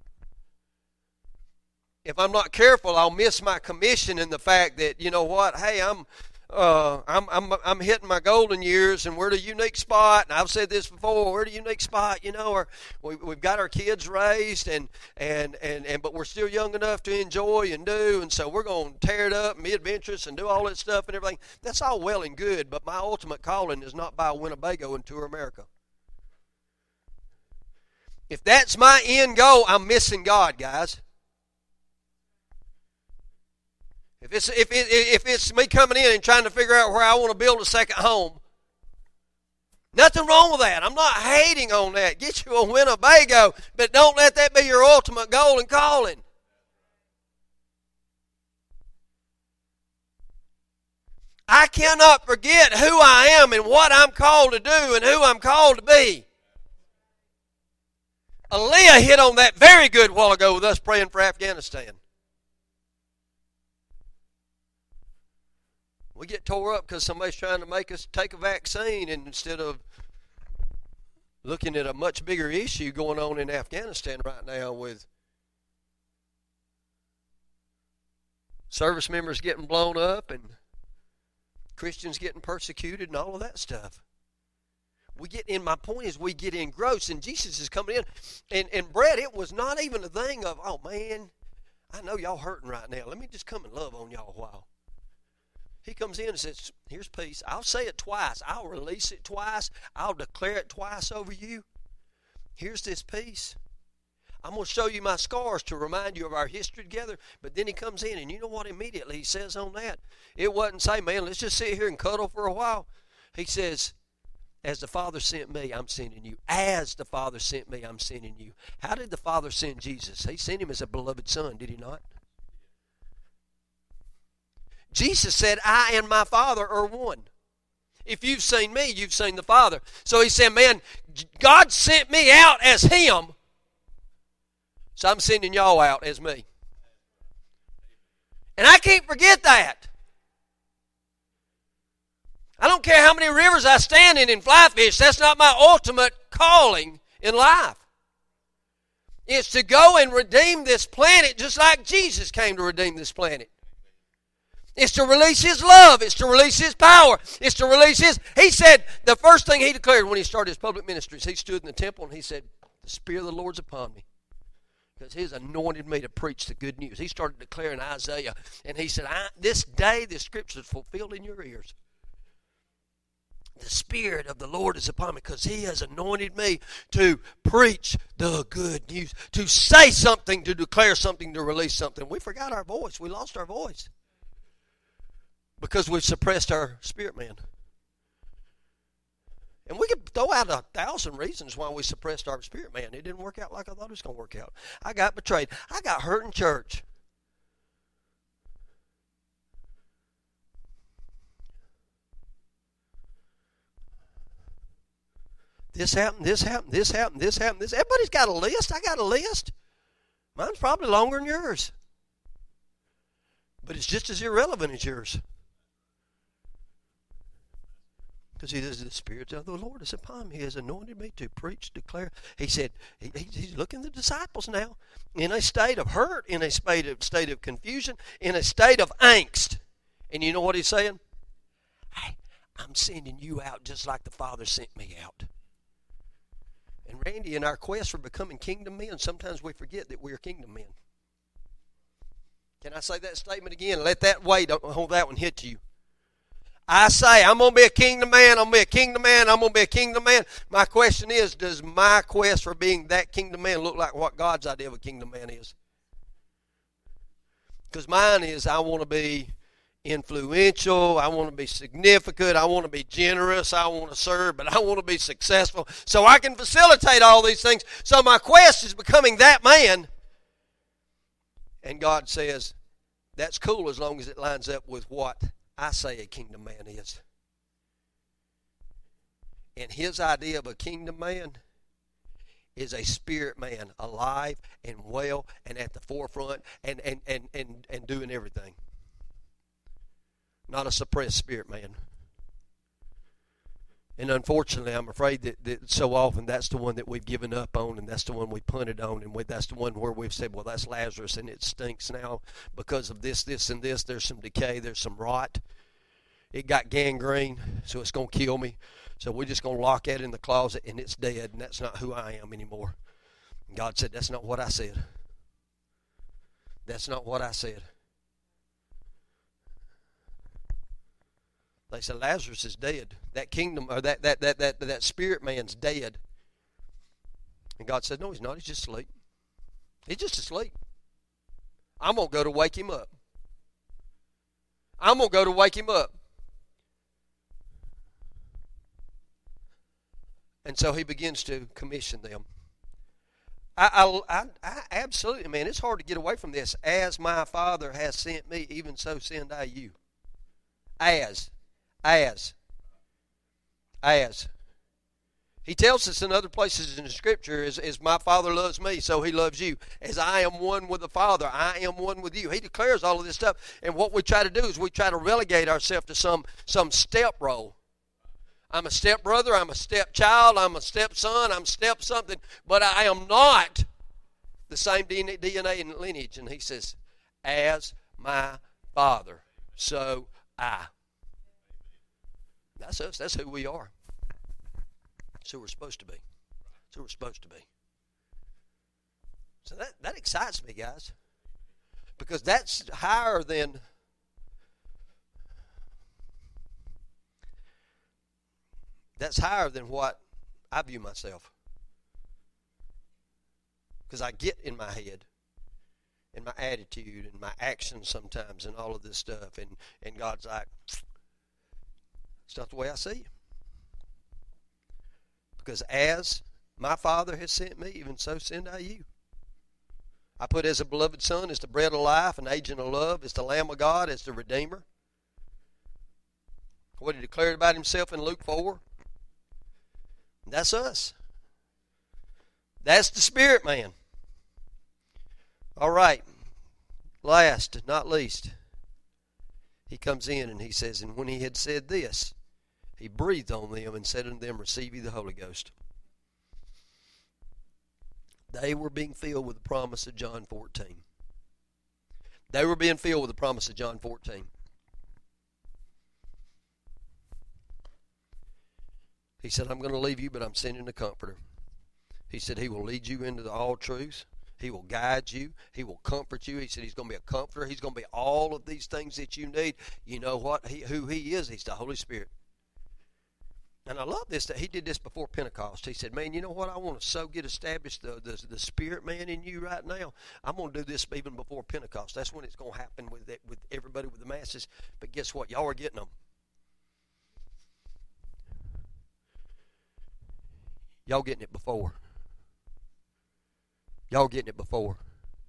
If I'm not careful, I'll miss my commission in the fact that, you know what, hey, I'm uh, I'm, I'm I'm hitting my golden years, and we're at a unique spot. And I've said this before, we're at a unique spot, you know, or we, we've got our kids raised, and, and, and, and but we're still young enough to enjoy and do, and so we're going to tear it up and be adventurous and do all that stuff and everything. That's all well and good, but my ultimate calling is not buy a Winnebago and tour America. If that's my end goal, I'm missing God, guys. If it's, if, it, if it's me coming in and trying to figure out where I want to build a second home, nothing wrong with that. I'm not hating on that. Get you a Winnebago, but don't let that be your ultimate goal and calling. I cannot forget who I am and what I'm called to do and who I'm called to be. Aaliyah hit on that very good while ago with us praying for Afghanistan. We get tore up because somebody's trying to make us take a vaccine, and instead of looking at a much bigger issue going on in Afghanistan right now with service members getting blown up and Christians getting persecuted and all of that stuff. We get in, my point is we get engrossed, and Jesus is coming in. And, and Brett, it was not even a thing of, oh man, I know y'all hurting right now. Let me just come and love on y'all a while. He comes in and says, here's peace. I'll say it twice. I'll release it twice. I'll declare it twice over you. Here's this peace. I'm going to show you my scars to remind you of our history together. But then he comes in, and you know what immediately he says on that? It wasn't say, man, let's just sit here and cuddle for a while. He says, as the Father sent me, I'm sending you. As the Father sent me, I'm sending you. How did the Father send Jesus? He sent him as a beloved Son, did he not? Jesus said, I and my Father are one. If you've seen me, you've seen the Father. So he said, man, God sent me out as him, so I'm sending y'all out as me. And I can't forget that. I don't care how many rivers I stand in and fly fish. That's not my ultimate calling in life. It's to go and redeem this planet just like Jesus came to redeem this planet. It's to release His love. It's to release His power. It's to release His... He said, the first thing He declared when He started His public ministries, He stood in the temple and He said, the Spirit of the Lord's upon me, because He's anointed me to preach the good news. He started declaring Isaiah, and He said, I, this day this scripture is fulfilled in your ears. The Spirit of the Lord is upon me because He has anointed me to preach the good news, to say something, to declare something, to release something. We forgot our voice. We lost our voice because we've suppressed our spirit man. And we could throw out a thousand reasons why we suppressed our spirit man. It didn't work out like I thought it was going to work out. I got betrayed. I got hurt in church. This happened, this happened, this happened, this happened, this. Everybody's got a list. I got a list. Mine's probably longer than yours. But it's just as irrelevant as yours. Because He says, the Spirit of the Lord is upon me. He has anointed me to preach, declare. He said, he, He's looking at the disciples now in a state of hurt, in a state of, state of confusion, in a state of angst. And you know what He's saying? Hey, I'm sending you out just like the Father sent me out. And Randy, in our quest for becoming kingdom men, sometimes we forget that we're kingdom men. Can I say that statement again? Let that weight, don't hold that one hit you. I say, I'm going to be a kingdom man, I'm going to be a kingdom man, I'm going to be a kingdom man. My question is, does my quest for being that kingdom man look like what God's idea of a kingdom man is? Because mine is, I want to be influential, I want to be significant, I want to be generous, I want to serve, but I want to be successful so I can facilitate all these things. So my quest is becoming that man. And God says, that's cool as long as it lines up with what I say a kingdom man is. And His idea of a kingdom man is a spirit man, alive and well and at the forefront and, and, and, and, and doing everything. Not a suppressed spirit man. And unfortunately, I'm afraid that, that so often that's the one that we've given up on, and that's the one we punted on, and we, that's the one where we've said, well, that's Lazarus, and it stinks now because of this, this, and this. There's some decay. There's some rot. It got gangrene, so it's going to kill me. So we're just going to lock that in the closet, and it's dead, and that's not who I am anymore. And God said, that's not what I said. That's not what I said. They said, Lazarus is dead. That kingdom, or that, that, that, that, that spirit man's dead. And God said, no, he's not. He's just asleep. He's just asleep. I'm going to go to wake him up. I'm going to go to wake him up. And so He begins to commission them. I, I, I, I absolutely, man, it's hard to get away from this. As my Father has sent me, even so send I you. As. As. As. He tells us in other places in the Scripture, as, as my Father loves me, so He loves you. As I am one with the Father, I am one with you. He declares all of this stuff. And what we try to do is we try to relegate ourselves to some, some step role. I'm a step brother, I'm a step child, I'm a stepson, I'm step something, but I am not the same D N A and lineage. And He says, as my Father, so I. That's us. That's who we are. That's who we're supposed to be. That's who we're supposed to be. So that, that excites me, guys. Because that's higher than that's higher than what I view myself. Because I get in my head, in my attitude, and my actions sometimes, and all of this stuff. And, and God's like, it's not the way I see you. Because as my Father has sent me, even so send I you. I put as a beloved Son, as the bread of life, an agent of love, as the Lamb of God, as the Redeemer. What He declared about Himself in Luke four. That's us. That's the Spirit man. All right. Last, not least, He comes in and He says, and when He had said this, He breathed on them and said unto them, receive ye the Holy Ghost. They were being filled with the promise of John fourteen. They were being filled with the promise of John fourteen. He said, I'm going to leave you, but I'm sending the Comforter. He said, He will lead you into all truth. He will guide you. He will comfort you. He said He's going to be a comforter. He's going to be all of these things that you need. You know what? He, who He is? He's the Holy Spirit. And I love this, that He did this before Pentecost. He said, man, you know what? I want to so get established the, the, the Spirit man in you right now. I'm going to do this even before Pentecost. That's when it's going to happen with it, with everybody, with the masses. But guess what? Y'all are getting them. Y'all getting it before. Y'all getting it before.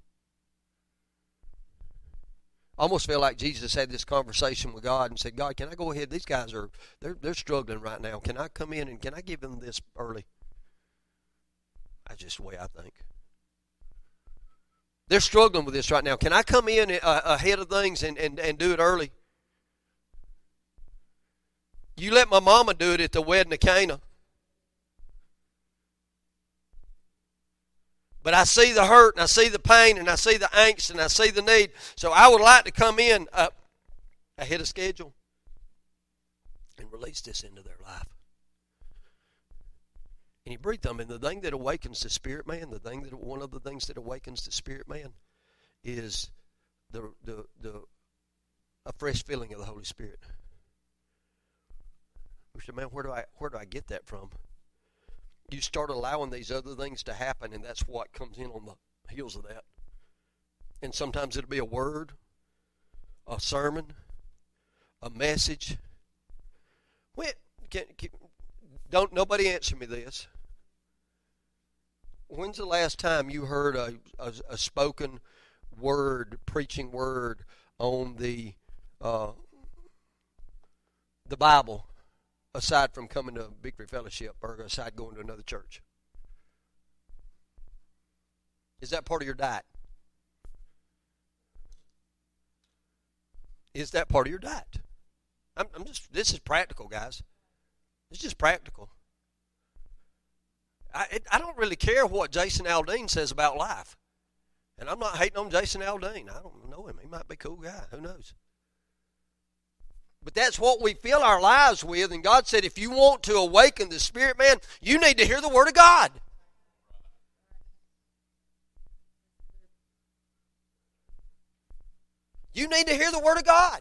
I almost feel like Jesus had this conversation with God and said, God, can I go ahead? These guys are, they're, they're struggling right now. Can I come in and can I give them this early? That's just the way I think. They're struggling with this right now. Can I come in uh, ahead of things and, and, and do it early? You let my mama do it at the wedding of Cana. But I see the hurt, and I see the pain, and I see the angst, and I see the need. So I would like to come in uh, ahead of schedule and release this into their life. And He breathed on them. And the thing that awakens the Spirit man, the thing that one of the things that awakens the Spirit man is the the the a fresh feeling of the Holy Spirit. We said, man, where do I where do I get that from? You start allowing these other things to happen, and that's what comes in on the heels of that. And sometimes it'll be a word, a sermon, a message. When, can, can, don't nobody answer me this. When's the last time you heard a, a, a spoken word, preaching word on the uh, the Bible? Aside from coming to Victory Fellowship or aside going to another church? Is that part of your diet? Is that part of your diet? I'm, I'm just, this is practical, guys. It's just practical. I, it, I don't really care what Jason Aldean says about life. And I'm not hating on Jason Aldean. I don't know him. He might be a cool guy. Who knows? But that's what we fill our lives with. And God said, if you want to awaken the Spirit man, you need to hear the Word of God. You need to hear the Word of God.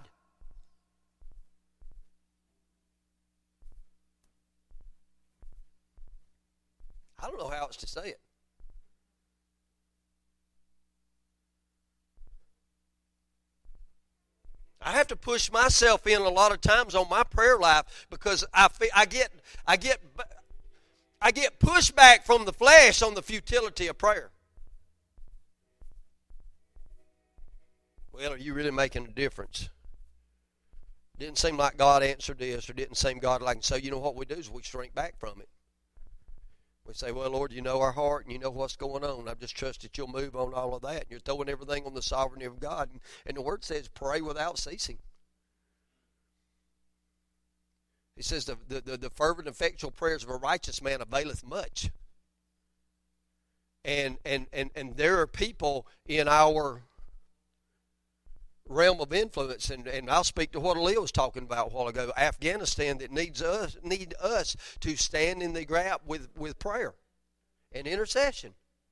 I don't know how else to say it. I have to push myself in a lot of times on my prayer life because I feel, I get I get I get pushback from the flesh on the futility of prayer. Well, are you really making a difference? Didn't seem like God answered this, or didn't seem God like. So you know what we do is we shrink back from it. We say, well, Lord, you know our heart and you know what's going on. I just trust that you'll move on all of that. And you're throwing everything on the sovereignty of God. And, and the Word says, pray without ceasing. It says, the, the, the, the fervent, effectual prayers of a righteous man availeth much. And, and, and, and there are people in our realm of influence, and, and I'll speak to what Aaliyah was talking about a while ago, Afghanistan, that needs us need us to stand in the gap with, with prayer and intercession.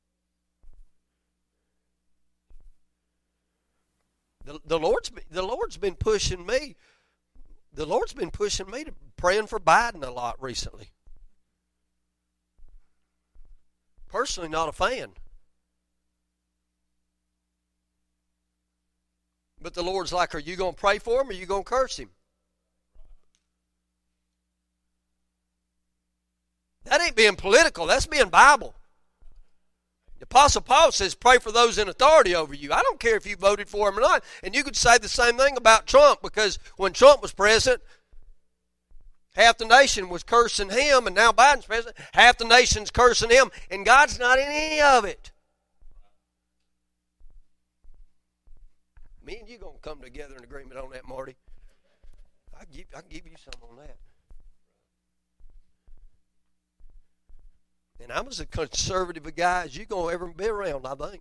The, the Lord's the Lord's been pushing me. The Lord's been pushing me to praying for Biden a lot recently. Personally, not a fan. But the Lord's like, are you going to pray for him or are you going to curse him? That ain't being political. That's being Bible. The Apostle Paul says, pray for those in authority over you. I don't care if you voted for him or not. And you could say the same thing about Trump, because when Trump was president, half the nation was cursing him, and now Biden's president, half the nation's cursing him, and God's not in any of it. Me and you going to come together in agreement on that, Marty. I can give, I can give you some on that. And I'm as a conservative a guy as you're going to ever be around, I think.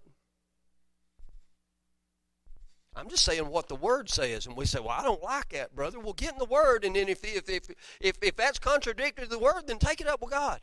I'm just saying what the Word says. And we say, well, I don't like that, brother. Well, get in the Word, and then if, if, if, if, if that's contradictory to the Word, then take it up with God.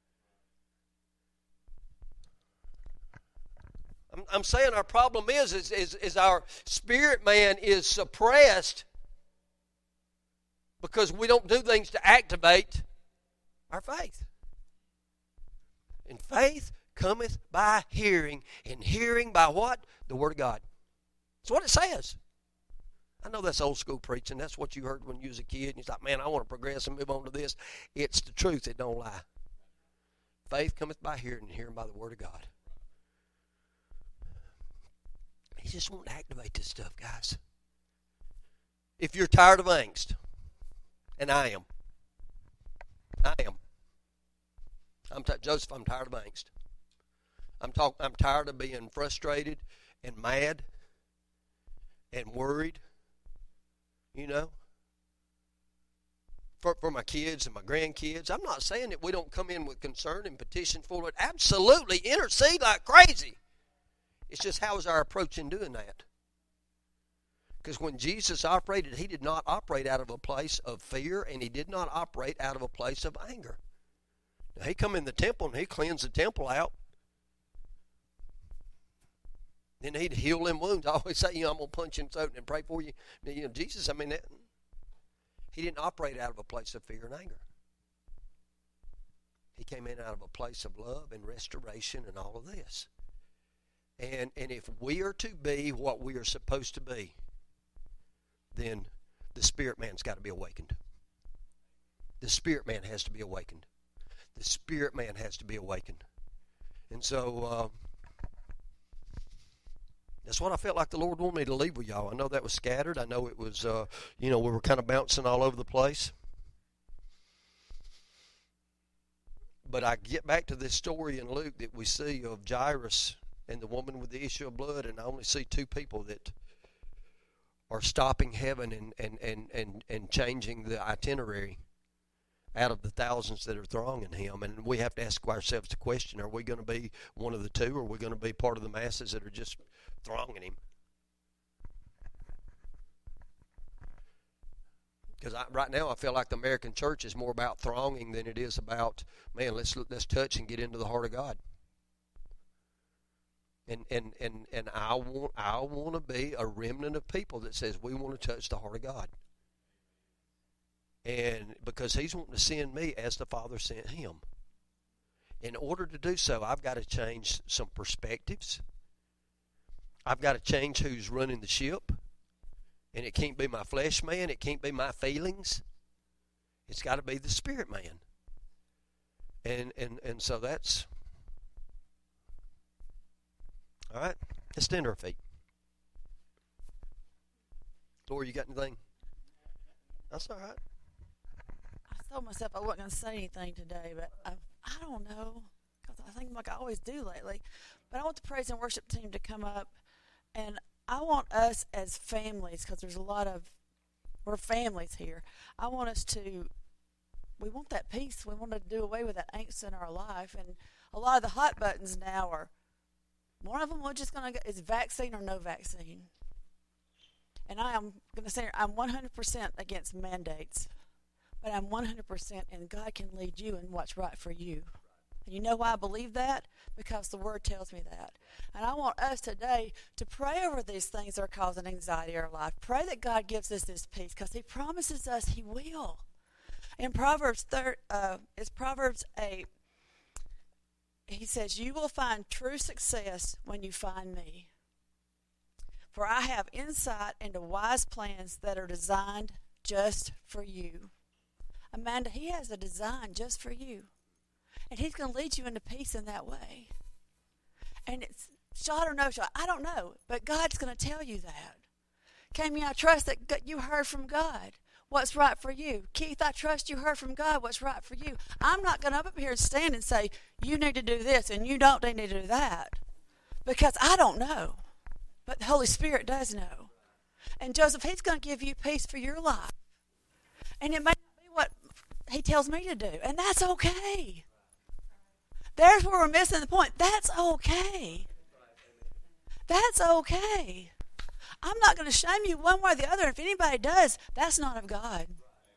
I'm saying our problem is, is, is, is our spirit man is suppressed because we don't do things to activate our faith. And faith cometh by hearing, and hearing by what? The Word of God. That's what it says. I know that's old school preaching. That's what you heard when you was a kid. And you thought, man, I want to progress and move on to this. It's the truth. It don't lie. Faith cometh by hearing, and hearing by the Word of God. He just won't activate this stuff, guys. If you're tired of angst, and I am, I am. I'm t- Joseph, I'm tired of angst. I'm talk- I'm tired of being frustrated and mad and worried, you know, for, for my kids and my grandkids. I'm not saying that we don't come in with concern and petition for it. Absolutely, intercede like crazy. It's just, how is our approach in doing that? Because when Jesus operated, he did not operate out of a place of fear, and he did not operate out of a place of anger. Now, he come in the temple and he cleansed the temple out. Then he'd heal them wounds. I always say, you know, I'm going to punch you in the throat and pray for you. You know, Jesus, I mean, that, he didn't operate out of a place of fear and anger. He came in out of a place of love and restoration and all of this. And and if we are to be what we are supposed to be, then the spirit man's got to be awakened. The spirit man has to be awakened. The spirit man has to be awakened. And so uh, that's what I felt like the Lord wanted me to leave with y'all. I know that was scattered. I know it was, uh, you know, we were kind of bouncing all over the place. But I get back to this story in Luke that we see of Jairus and the woman with the issue of blood, and I only see two people that are stopping heaven and, and, and, and, and changing the itinerary out of the thousands that are thronging him. And we have to ask ourselves the question, are we going to be one of the two, or are we going to be part of the masses that are just thronging him? Because right now I feel like the American church is more about thronging than it is about, man, let's, let's touch and get into the heart of God. And and, and, and I want I want to be a remnant of people that says we want to touch the heart of God. And because he's wanting to send me as the Father sent him. In order to do so, I've got to change some perspectives. I've got to change who's running the ship. And it can't be my flesh man. It can't be my feelings. It's got to be the spirit man. And and, and so that's... All right, let's stand to our feet. Laura, you got anything? That's all right. I told myself I wasn't going to say anything today, but I, I don't know. I think like I always do lately. But I want the praise and worship team to come up, and I want us as families, because there's a lot of, we're families here. I want us to, we want that peace. We want to do away with that angst in our life. And a lot of the hot buttons now are, one of them we're just going to go, is vaccine or no vaccine. And I am going to say I'm one hundred percent against mandates, but I'm one hundred percent, and God can lead you in what's right for you. And you know why I believe that? Because the Word tells me that. And I want us today to pray over these things that are causing anxiety in our life. Pray that God gives us this peace, because He promises us He will. In Proverbs, thir- uh, it's Proverbs eight. He says, you will find true success when you find me. For I have insight into wise plans that are designed just for you. Amanda, He has a design just for you. And He's going to lead you into peace in that way. And it's shot or no shot, I don't know. But God's going to tell you that. Cammy, I trust that you heard from God what's right for you. Keith, I trust you heard from God what's right for you. I'm not going to up here and stand and say, you need to do this and you don't need to do that. Because I don't know. But the Holy Spirit does know. And Joseph, He's going to give you peace for your life. And it may not be what He tells me to do. And that's okay. There's where we're missing the point. That's okay. That's okay. I'm not going to shame you one way or the other. If anybody does, that's not of God.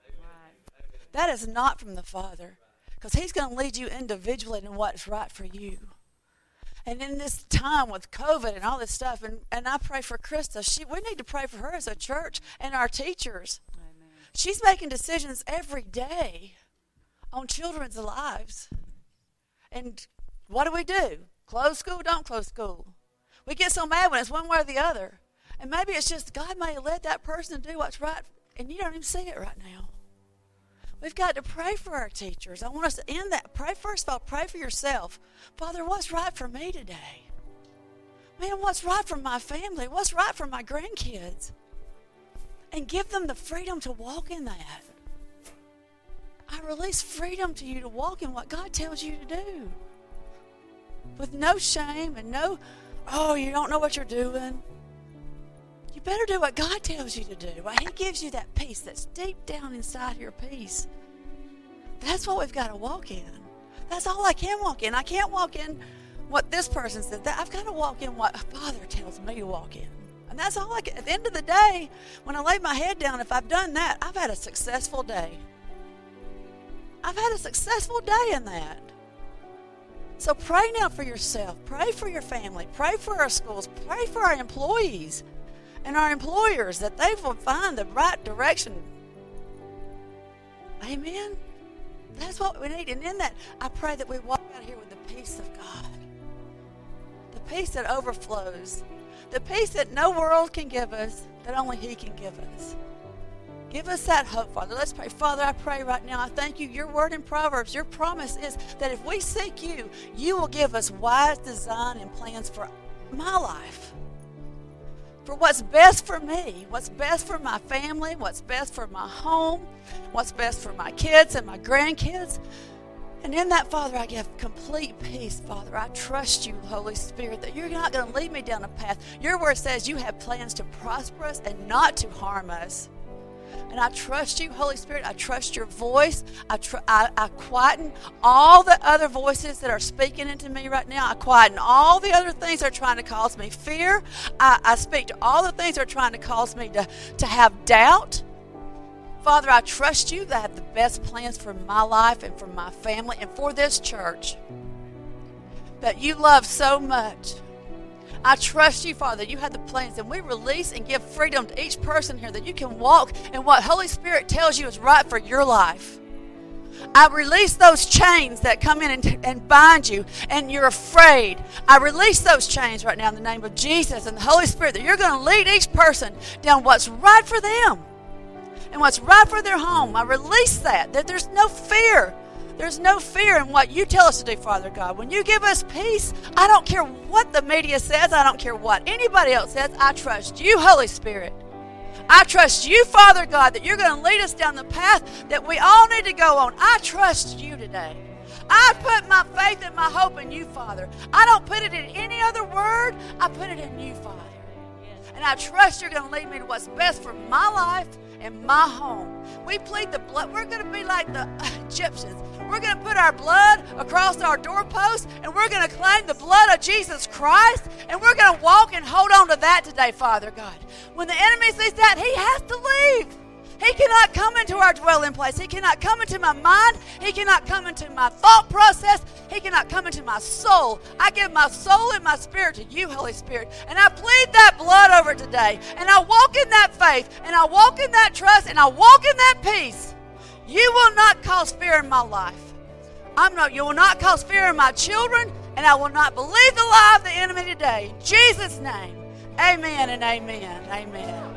That is not from the Father. Because He's going to lead you individually in what's right for you. And in this time with COVID and all this stuff, and, and I pray for Krista. She, we need to pray for her as a church and our teachers. Amen. She's making decisions every day on children's lives. And what do we do? Close school, don't close school. We get so mad when it's one way or the other. And maybe it's just God may have led that person to do what's right, and you don't even see it right now. We've got to pray for our teachers. I want us to end that. Pray, first of all, pray for yourself. Father, what's right for me today? Man, what's right for my family? What's right for my grandkids? And give them the freedom to walk in that. I release freedom to you to walk in what God tells you to do. With no shame and no, oh, you don't know what you're doing. You better do what God tells you to do. Right? He gives you that peace that's deep down inside your peace. That's what we've got to walk in. That's all I can walk in. I can't walk in what this person said. I've got to walk in what Father tells me to walk in. And that's all I can. At the end of the day, when I lay my head down, if I've done that, I've had a successful day. I've had a successful day in that. So pray now for yourself. Pray for your family. Pray for our schools. Pray for our employees and our employers that they will find the right direction. Amen? That's what we need. And in that, I pray that we walk out here with the peace of God. The peace that overflows. The peace that no world can give us, that only He can give us. Give us that hope, Father. Let's pray. Father, I pray right now. I thank you. Your word in Proverbs, your promise is that if we seek you, you will give us wise design and plans for my life. For what's best for me, what's best for my family, what's best for my home, what's best for my kids and my grandkids. And in that, Father, I give complete peace, Father. I trust you, Holy Spirit, that you're not going to lead me down a path. Your word says you have plans to prosper us and not to harm us. And I trust you, Holy Spirit. I trust your voice. I, tr- I, I quieten all the other voices that are speaking into me right now. I quieten all the other things that are trying to cause me fear. I, I speak to all the things that are trying to cause me to, to have doubt. Father, I trust you that I have the best plans for my life and for my family and for this church that you love so much. I trust you, Father, that you have the plans, and we release and give freedom to each person here that you can walk in what Holy Spirit tells you is right for your life. I release those chains that come in and, and bind you, and you're afraid. I release those chains right now in the name of Jesus and the Holy Spirit, that you're going to lead each person down what's right for them and what's right for their home. I release that, that there's no fear. There's no fear in what you tell us to do, Father God. When you give us peace, I don't care what the media says. I don't care what anybody else says. I trust you, Holy Spirit. I trust you, Father God, that you're going to lead us down the path that we all need to go on. I trust you today. I put my faith and my hope in you, Father. I don't put it in any other word. I put it in you, Father. And I trust you're going to lead me to what's best for my life and my home. We plead the blood. We're going to be like the Egyptians. We're going to put our blood across our doorposts, and we're going to claim the blood of Jesus Christ, and we're going to walk and hold on to that today, Father God. When the enemy sees that, he has to leave. He cannot come into our dwelling place. He cannot come into my mind. He cannot come into my thought process. He cannot come into my soul. I give my soul and my spirit to you, Holy Spirit. And I plead that blood over today. And I walk in that faith. And I walk in that trust. And I walk in that peace. You will not cause fear in my life. I'm not, you will not cause fear in my children. And I will not believe the lie of the enemy today. In Jesus' name, amen and amen. Amen.